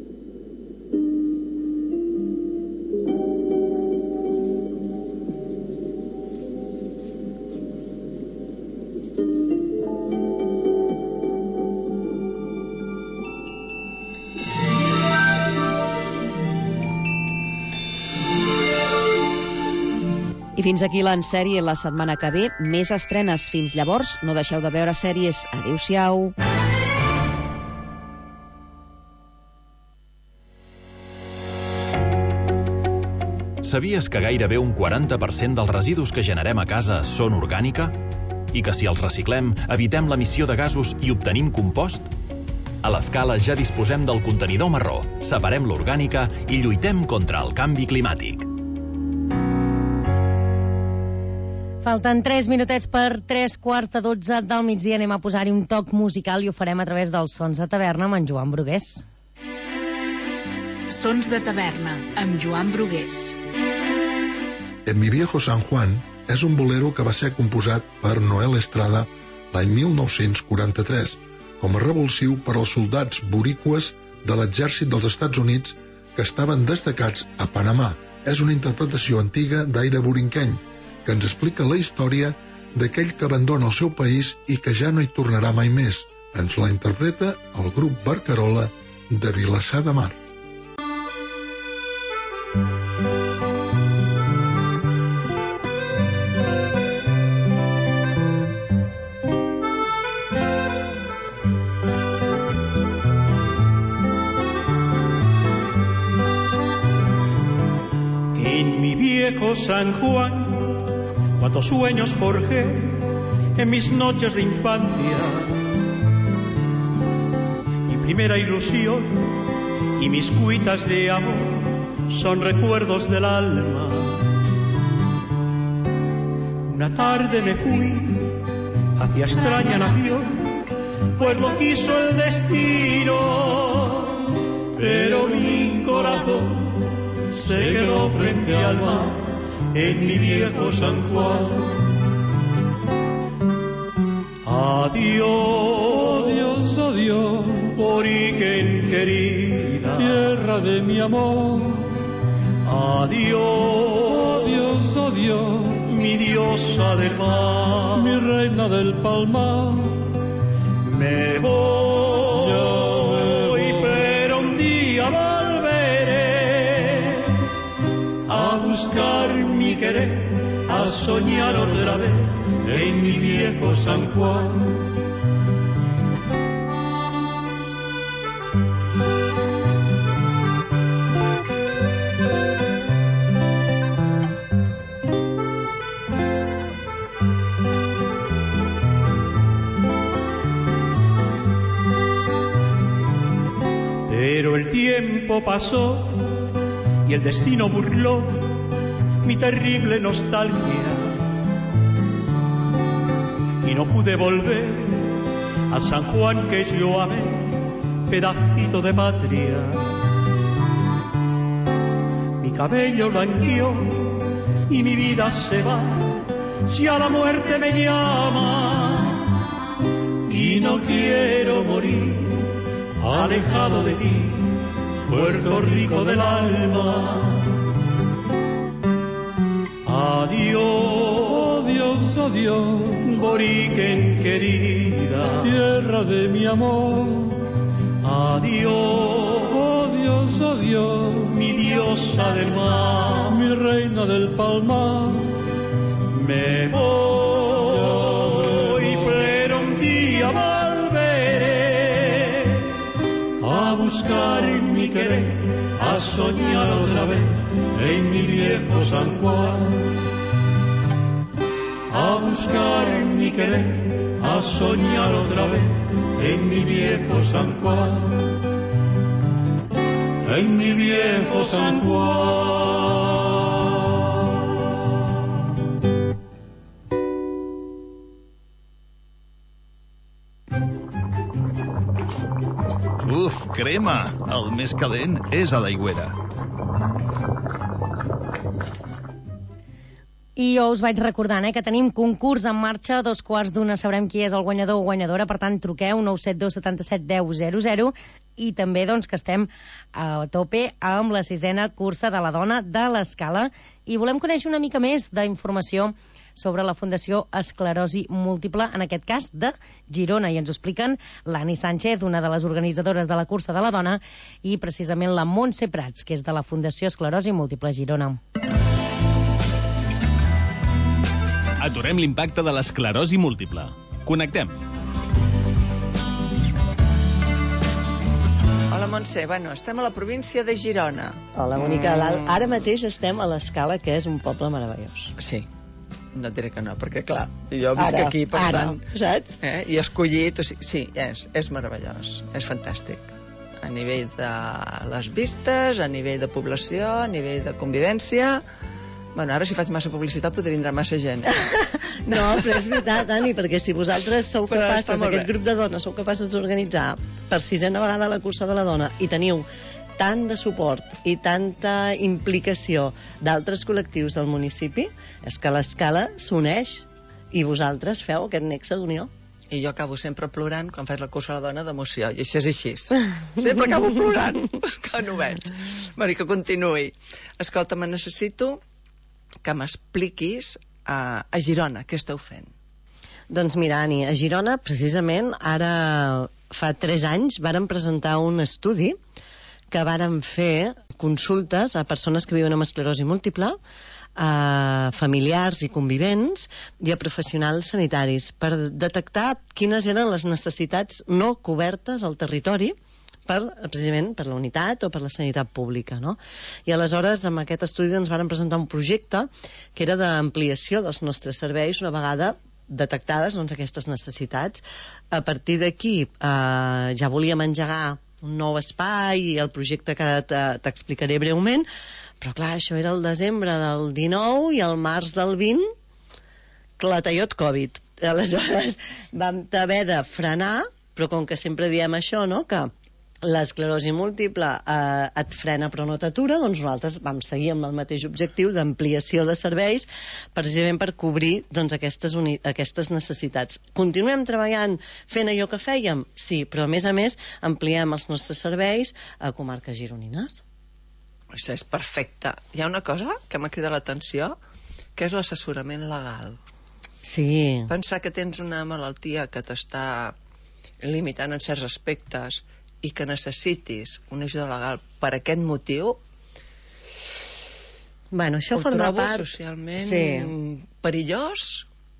I fins aquí l'ensèrie la setmana que ve. Més estrenes. Fins llavors, no deixeu de veure sèries. Adéu-siau. Sabies que gairebé un quaranta per cent dels residus que generem a casa són orgànica? I que si els reciclem, evitem l'emissió de gasos i obtenim compost? A l'Escala ja disposem del contenidor marró. Separem l'orgànica i lluitem contra el canvi climàtic. Falten tres minutets per tres quarts de dotze del migdia. Anem a posar-hi un toc musical i ho farem a través dels Sons de Taverna amb en Joan Brugués. Sons de Taverna amb Joan Brugués. En mi viejo San Juan és un bolero que va ser composat per Noel Estrada l'any mil nou-cents quaranta-tres com a revulsiu per als soldats boricues de l'exèrcit dels Estats Units que estaven destacats a Panamà. És una interpretació antiga d'aire borinqueny que ens explica la història d'aquell que abandona el seu país i que ja no hi tornarà mai més. Ens la interpreta el grup Barcarola de Vilassar de Mar. En mi viejo San Juan, cuántos sueños forjé en mis noches de infancia. Mi primera ilusión y mis cuitas de amor son recuerdos del alma. Una tarde me fui hacia extraña nación, pues lo quiso el destino, pero mi corazón se quedó frente al mar en mi viejo San Juan. Adiós, adiós, adiós, Boriquén querida, tierra de mi amor. Adiós, adiós, adiós, mi diosa del mar, mi reina del palmar. Me voy, me voy, pero un día volveré a buscar mi querer, a soñar otra vez en mi viejo San Juan. Pero el tiempo pasó y el destino burló mi terrible nostalgia, y no pude volver a San Juan que yo amé, pedacito de patria. Mi cabello blanqueó y mi vida se va, ya la muerte me llama y no quiero morir alejado de ti, Puerto Rico del alma. Adiós, Dios, oh Dios, Boriquen querida, tierra de mi amor. Adiós, oh Dios, oh Dios, mi diosa del mar, mi reina del palmar. Me voy, pero un día volveré a buscar en mi querer, a soñar otra vez en mi viejo San Juan. A buscar en mi querer, a soñar otra vez en mi viejo San Juan. En mi viejo San Juan. Uf, crema! El més calent és a l'Aigüera. I jo us vaig recordant eh, que tenim concurs en marxa, a dos quarts d'una sabrem qui és el guanyador o guanyadora, per tant truqueu nou set dos setanta set deu zero zero i també doncs, que estem a tope amb la sisena cursa de la dona de l'Escala i volem conèixer una mica més d'informació sobre la Fundació Esclerosi Múltiple, en aquest cas de Girona, i ens ho expliquen l'Ani Sánchez, una de les organitzadores de la cursa de la dona, i precisament la Montse Prats, que és de la Fundació Esclerosi Múltiple Girona. Aturem l'impacte de l'esclerosi múltiple. Connectem. Hola, Montse. Bueno, estem a la província de Girona. Hola, Mónica. Mm. Ara mateix estem a l'Escala, que és un poble meravellós. Sí. No et diré que no, perquè, clar, jo visc ara, aquí, per ara, tant... saps? Eh, I he escollit... O sigui, sí, és, és meravellós. És fantàstic. A nivell de les vistes, a nivell de població, a nivell de convivència... Bueno, ara si faig massa publicitat potser vindrà massa gent. No, però és veritat, Ani, perquè si vosaltres sou capaces, aquest grup de dones, sou capaces d'organitzar per sisena vegada la cursa de la dona i teniu tant de suport i tanta implicació d'altres col·lectius del municipi, és que l'Escala s'uneix i vosaltres feu aquest nexe d'unió. I jo acabo sempre plorant quan faig la cursa a la dona d'emoció, i això és així. Sempre acabo plorant quan ho veig. Bueno, i que continuï. Escolta, me necessito que m'expliquis a, a Girona què esteu fent. Doncs mira, Ani, a Girona, precisament, ara fa tres anys vàrem presentar un estudi que vàrem fer consultes a persones que viuen amb esclerosi múltiple, a familiars i convivents i a professionals sanitaris per detectar quines eren les necessitats no cobertes al territori per, precisament per la unitat o per la sanitat pública, no? I aleshores amb aquest estudi ens varen presentar un projecte que era d'ampliació dels nostres serveis una vegada detectades doncs, aquestes necessitats. A partir d'aquí eh, ja volíem engegar un nou espai i el projecte que t'explicaré breument, però clar, això era el desembre del dinou i el març del vint clatallot Covid. Aleshores vam haver de frenar, però com que sempre diem això, no?, que l'esclerosi múltiple eh, et frena però no t'atura, doncs nosaltres vam seguir amb el mateix objectiu d'ampliació de serveis precisament per cobrir doncs, aquestes, aquestes necessitats. Continuem treballant fent allò que fèiem? Sí, però a més a més ampliem els nostres serveis a comarques gironines. Això és perfecte. Hi ha una cosa que m'ha cridat l'atenció, que és l'assessorament legal. Sí. Pensar que tens una malaltia que t'està limitant en certs aspectes i que necessitis una ajuda legal per aquest motiu, bueno, això ho forma trobo part... socialment sí. perillós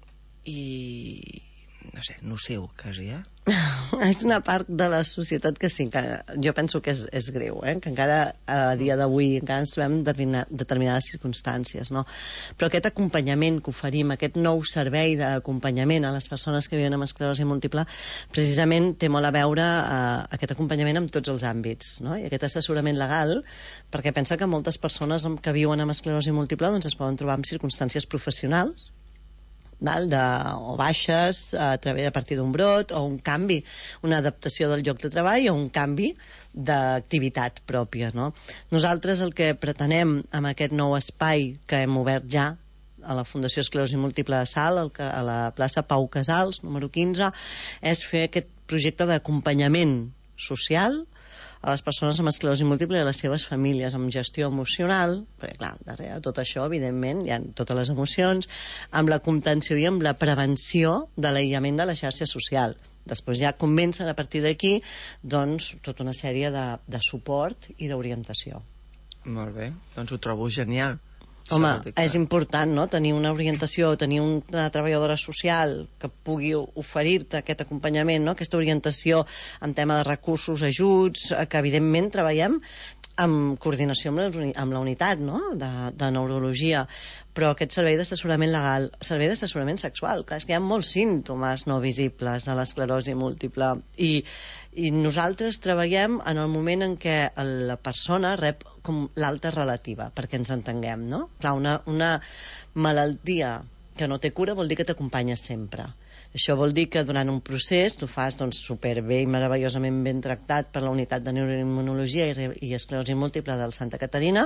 i no sé, nociu quasi, eh? És una part de la societat que sí, que jo penso que és, és greu, eh? Que encara a dia d'avui encara ens trobem en determinades circumstàncies, no? Però aquest acompanyament que oferim, aquest nou servei d'acompanyament a les persones que viuen amb esclerosi múltiple, precisament té molt a veure eh, aquest acompanyament en tots els àmbits, no? I aquest assessorament legal, perquè pensa que moltes persones que viuen amb esclerosi múltiple doncs es poden trobar en circumstàncies professionals val? De, o baixes a, través, a partir d'un brot, o un canvi, una adaptació del lloc de treball o un canvi d'activitat pròpia, no? Nosaltres el que pretenem amb aquest nou espai que hem obert ja a la Fundació Esclerosi Múltiple de Salt, a la plaça Pau Casals, número quinze, és fer aquest projecte d'acompanyament social a les persones amb esclerosi múltiple i a les seves famílies, amb gestió emocional, perquè clar, darrere de tot això, evidentment, hi ha totes les emocions, amb la contenció i amb la prevenció de l'aïllament de la xarxa social. Després ja comencen a partir d'aquí, doncs, tota una sèrie de, de suport i d'orientació. Molt bé, doncs ho trobo genial. Home, és important, no?, tenir una orientació, tenir una treballadora social que pugui oferir-te aquest acompanyament, no?, aquesta orientació en tema de recursos, ajuts, que evidentment treballem en coordinació amb la, amb la unitat, no?, de, de neurologia, però aquest servei d'assessorament legal, servei d'assessorament sexual, clar, és que hi ha molts símptomes no visibles de l'esclerosi múltiple i, i nosaltres treballem en el moment en què la persona rep com l'alta relativa, perquè ens entenguem, no? Clar, una, una malaltia que no té cura vol dir que t'acompanya sempre. Això vol dir que durant un procés tu fas doncs, superbé i meravellosament ben tractat per la unitat de neuroimmunologia i, i esclerosi múltiple del Santa Caterina,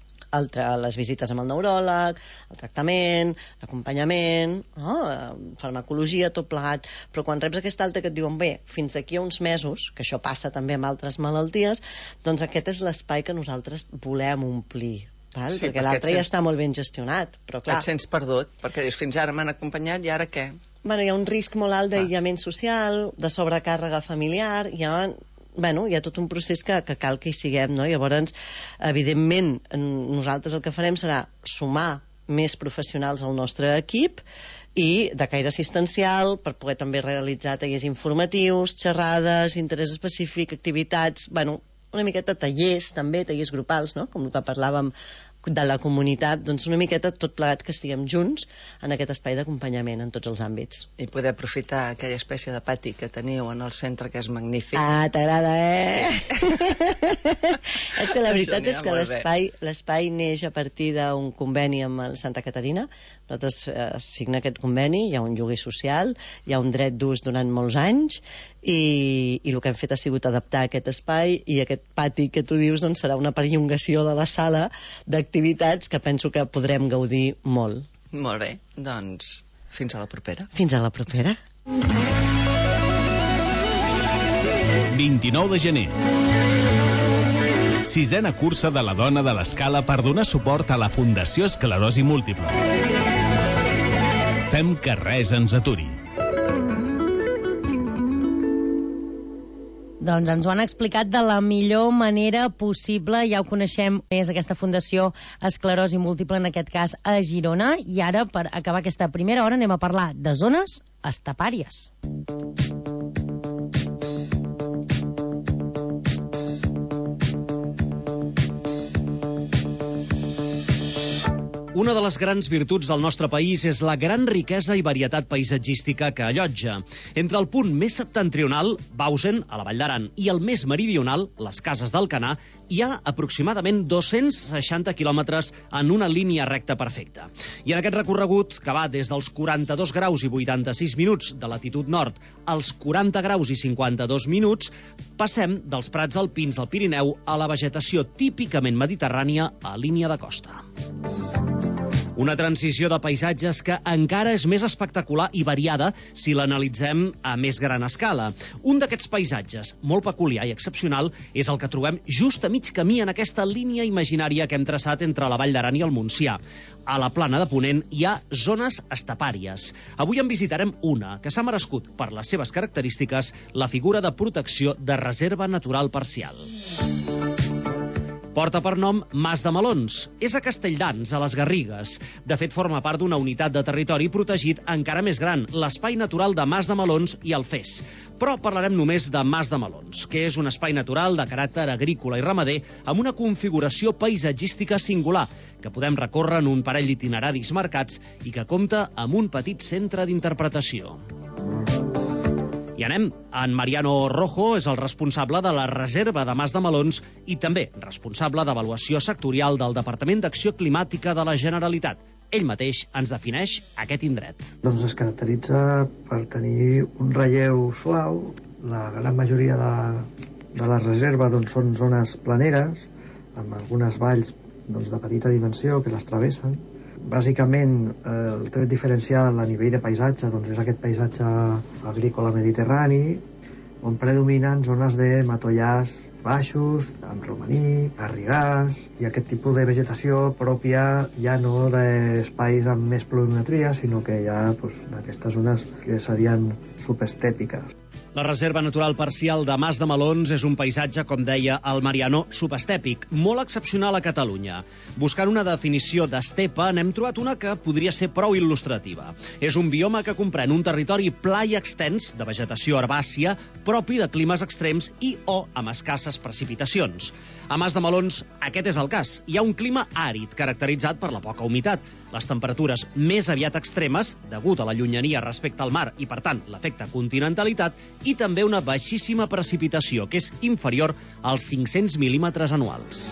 el tra les visites amb el neuròleg, el tractament, l'acompanyament, no? Farmacologia, tot plegat, però quan reps aquesta alta que et diuen bé, fins d'aquí a uns mesos, que això passa també amb altres malalties, doncs aquest és l'espai que nosaltres volem omplir. Val? Sí, perquè l'altre ja està molt ben gestionat, però clar... Et sents perdut, perquè dius, fins ara m'han acompanyat i ara què? Bueno, hi ha un risc molt alt d'aïllament social, de sobrecàrrega familiar, hi ha... Bueno, hi ha tot un procés que, que cal que hi siguem, no? Llavors, evidentment, nosaltres el que farem serà sumar més professionals al nostre equip i de caire assistencial per poder també realitzar tallers informatius, xerrades, interès específic, activitats, bueno, una miqueta tallers també, tallers grupals, no? Com el que parlàvem de la comunitat, doncs una miqueta tot plegat que estiguem junts en aquest espai d'acompanyament en tots els àmbits. I poder aprofitar aquella espècie de pati que teniu en el centre, que és magnífic. Ah, t'agrada, eh? Sí. És que la veritat és que l'espai neix a partir d'un conveni amb el Santa Caterina. Nosaltres eh, signa aquest conveni, hi ha un lloguer social, hi ha un dret d'ús durant molts anys i, i el que hem fet ha sigut adaptar aquest espai i aquest pati que tu dius doncs, serà una perllongació de la sala d'activitats que penso que podrem gaudir molt. Molt bé, doncs fins a la propera. Fins a la propera. vint-i-nou de gener. Sisena cursa de la dona de l'Escala per donar suport a la Fundació Esclerosi Múltiple. Fem que res ens aturi. Doncs ens ho han explicat de la millor manera possible. Ja ho coneixem més, aquesta Fundació Esclerosi Múltiple, en aquest cas a Girona. I ara, per acabar aquesta primera hora, anem a parlar de zones estepàries. Una de les grans virtuts del nostre país és la gran riquesa i varietat paisatgística que allotja. Entre el punt més septentrional, Bausen, a la Vall d'Aran, i el més meridional, les Cases d'Alcanar, hi ha aproximadament dos-cents seixanta quilòmetres en una línia recta perfecta. I en aquest recorregut, que va des dels quaranta-dos graus i vuitanta-sis minuts de latitud nord als quaranta graus i cinquanta-dos minuts, passem dels prats alpins al Pirineu a la vegetació típicament mediterrània a línia de costa. Una transició de paisatges que encara és més espectacular i variada si l'analitzem a més gran escala. Un d'aquests paisatges, molt peculiar i excepcional, és el que trobem just a mig camí en aquesta línia imaginària que hem traçat entre la Vall d'Aran i el Montsià. A la plana de Ponent hi ha zones estepàries. Avui en visitarem una que s'ha merescut, per les seves característiques, la figura de protecció de reserva natural parcial. Porta per nom Mas de Melons. És a Castelldans, a les Garrigues. De fet, forma part d'una unitat de territori protegit encara més gran, l'Espai Natural de Mas de Melons i Alfés. Però parlarem només de Mas de Melons, que és un espai natural de caràcter agrícola i ramader amb una configuració paisatgística singular, que podem recórrer en un parell d'itineraris marcats i que compta amb un petit centre d'interpretació. I anem. En Mariano Rojo és el responsable de la reserva de Mas de Melons i també responsable d'avaluació sectorial del Departament d'Acció Climàtica de la Generalitat. ell mateix ens defineix aquest indret. Doncs es caracteritza per tenir un relleu suau. La gran majoria de, de la reserva doncs, són zones planeres, amb algunes valls doncs, de petita dimensió que les travessen. Bàsicament, eh, el tret diferencial a nivell de paisatge doncs, és aquest paisatge agrícola mediterrani, on predominen zones de matollars baixos, amb romaní, garrigars, i aquest tipus de vegetació pròpia ja no d'espais amb més pluviometria, sinó que ja doncs, d'aquestes zones que serien subestèpiques. La Reserva Natural Parcial de Mas de Melons és un paisatge, com deia el Mariano, subestèpic, molt excepcional a Catalunya. Buscant una definició d'estepa, n'hem trobat una que podria ser prou il·lustrativa. És un bioma que comprèn un territori pla i extens de vegetació herbàcia, propi de climes extrems i o amb escasses precipitacions. A Mas de Melons aquest és el cas. Hi ha un clima àrid, caracteritzat per la poca humitat, les temperatures més aviat extremes, degut a la llunyania respecte al mar i, per tant, l'efecte continentalitat, i també una baixíssima precipitació, que és inferior als cinc-cents mil·límetres anuals.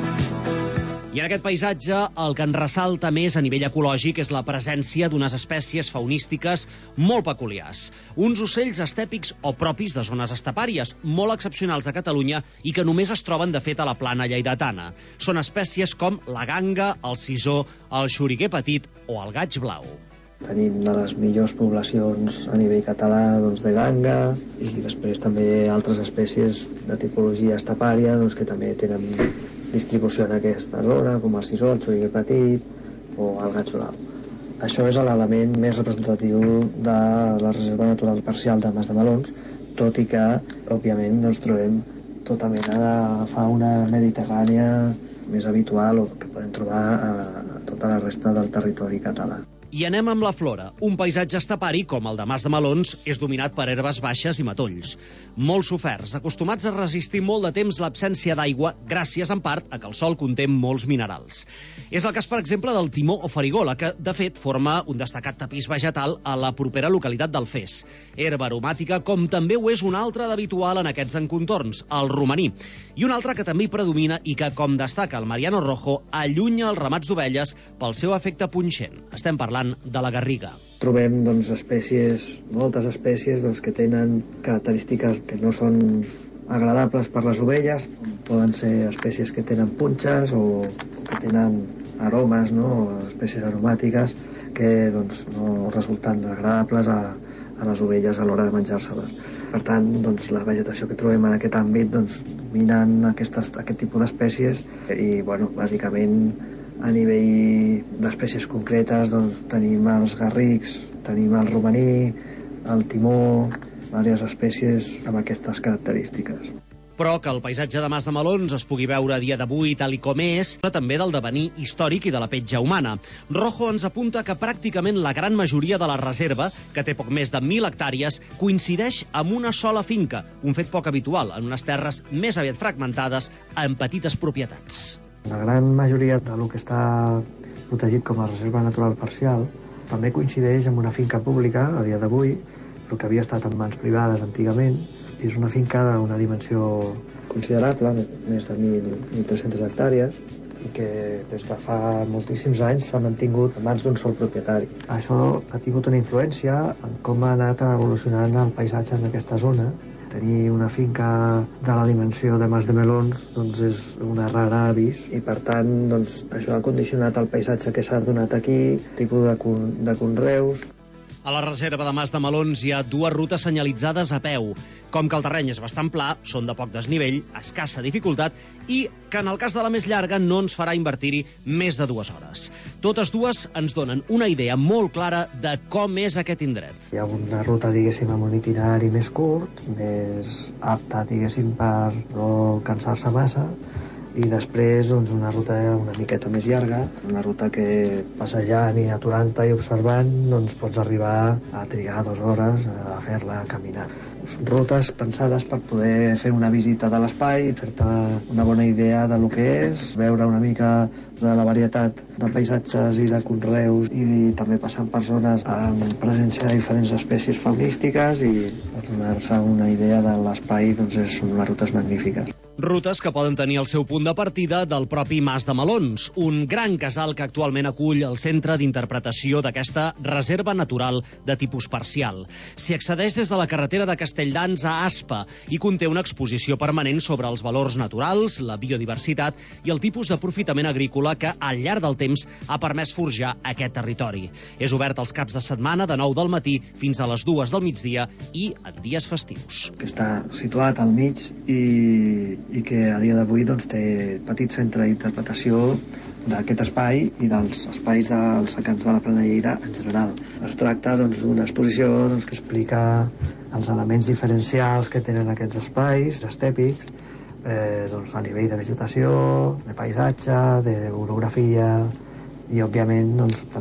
I en aquest paisatge el que en ressalta més a nivell ecològic és la presència d'unes espècies faunístiques molt peculiars. Uns ocells estèpics o propis de zones estepàries, molt excepcionals a Catalunya i que només es troben de fet a la plana lleidatana. Són espècies com la ganga, el sisó, el xoriguer petit o el gaig blau. Tenim de les millors poblacions a nivell català doncs, de ganga i després també altres espècies de tipologia estepària doncs, que també tenen distribució en aquesta zona, com el sisó, el xoriguer petit o el gaig blau. Això és l'element més representatiu de la Reserva Natural Parcial de Mas de Melons, tot i que, òbviament, doncs, trobem tota mena de fauna mediterrània més habitual o que podem trobar a tota la resta del territori català. I anem amb la flora. Un paisatge estepari, com el de Mas de Melons, és dominat per herbes baixes i matolls. Molts soferts, acostumats a resistir molt de temps l'absència d'aigua, gràcies en part a que el sòl conté molts minerals. És el cas, per exemple, del timó o farigola, que, de fet, forma un destacat tapís vegetal a la propera localitat d'Alfés. Herba aromàtica, com també ho és una altra d'habitual en aquests encontorns, el romaní. I una altra que també hi predomina i que, com destaca el Mariano Rojo, allunya els ramats d'ovelles pel seu efecte punxent. Estem parlant de la garriga. Trobem doncs, espècies, moltes espècies doncs, que tenen característiques que no són agradables per les ovelles. Poden ser espècies que tenen punxes o que tenen aromes, no? Espècies aromàtiques que doncs, no resulten agradables a, a les ovelles a l'hora de menjar-se-les. Per tant, doncs, la vegetació que trobem en aquest àmbit doncs, dominen aquestes, aquest tipus d'espècies i, bueno, bàsicament, a nivell d'espècies concretes doncs, tenim els garrics, tenim el romaní, el timó, diverses espècies amb aquestes característiques. Però que el paisatge de Mas de Melons es pugui veure a dia d'avui tal i com és, però també del devenir històric i de la petja humana. Rojo ens apunta que pràcticament la gran majoria de la reserva, que té poc més de mil hectàrees, coincideix amb una sola finca, un fet poc habitual en unes terres més aviat fragmentades en petites propietats. La gran majoria del que està protegit com a reserva natural parcial també coincideix amb una finca pública a dia d'avui, però que havia estat en mans privades antigament. És una finca d'una dimensió considerable, més de mil tres-centes hectàrees, i que des de fa moltíssims anys s'ha mantingut en mans d'un sol propietari. Això ha tingut una influència en com ha anat evolucionant el paisatge en aquesta zona. Tenir una finca de la dimensió de Mas de Melons doncs és una rara avis i per tant doncs, això ha condicionat el paisatge que s'ha donat aquí, tipus de, con de conreus. A la reserva de Mas de Melons hi ha dues rutes senyalitzades a peu. Com que el terreny és bastant pla, són de poc desnivell, escassa dificultat i que en el cas de la més llarga no ens farà invertir-hi més de dues hores. Totes dues ens donen una idea molt clara de com és aquest indret. Hi ha una ruta, diguéssim, amb un itinerari més curt, més apta, diguéssim, per no cansar-se massa, i després doncs, una ruta una miqueta més llarga, una ruta que passejant i aturant-te i observant doncs, pots arribar a trigar dues hores a fer-la caminar. Són rutes pensades per poder fer una visita de l'espai, fer-te una bona idea de lo que és, veure una mica de la varietat de paisatges i de conreus i també passant per zones amb presència de diferents espècies faunístiques i per donar-se una idea de l'espai doncs, són unes rutes magnífiques. Rutes que poden tenir el seu punt de partida del propi Mas de Melons, un gran casal que actualment acull el centre d'interpretació d'aquesta reserva natural de tipus parcial. S'hi accedeix des de la carretera de Castelldans a Aspa i conté una exposició permanent sobre els valors naturals, la biodiversitat i el tipus d'aprofitament agrícola que al llarg del temps ha permès forjar aquest territori. És obert els caps de setmana de nou del matí fins a les dues del migdia i en dies festius. Que està situat al mig i, i que a dia d'avui doncs, té petit centre d'interpretació d'aquest espai i dels espais dels secans de la Plana Lleida en general. Es tracta doncs, d'una exposició doncs, que explica els elements diferencials que tenen aquests espais estèpics eh, doncs, a nivell de vegetació, de paisatge, de orografia i, òbviament, doncs,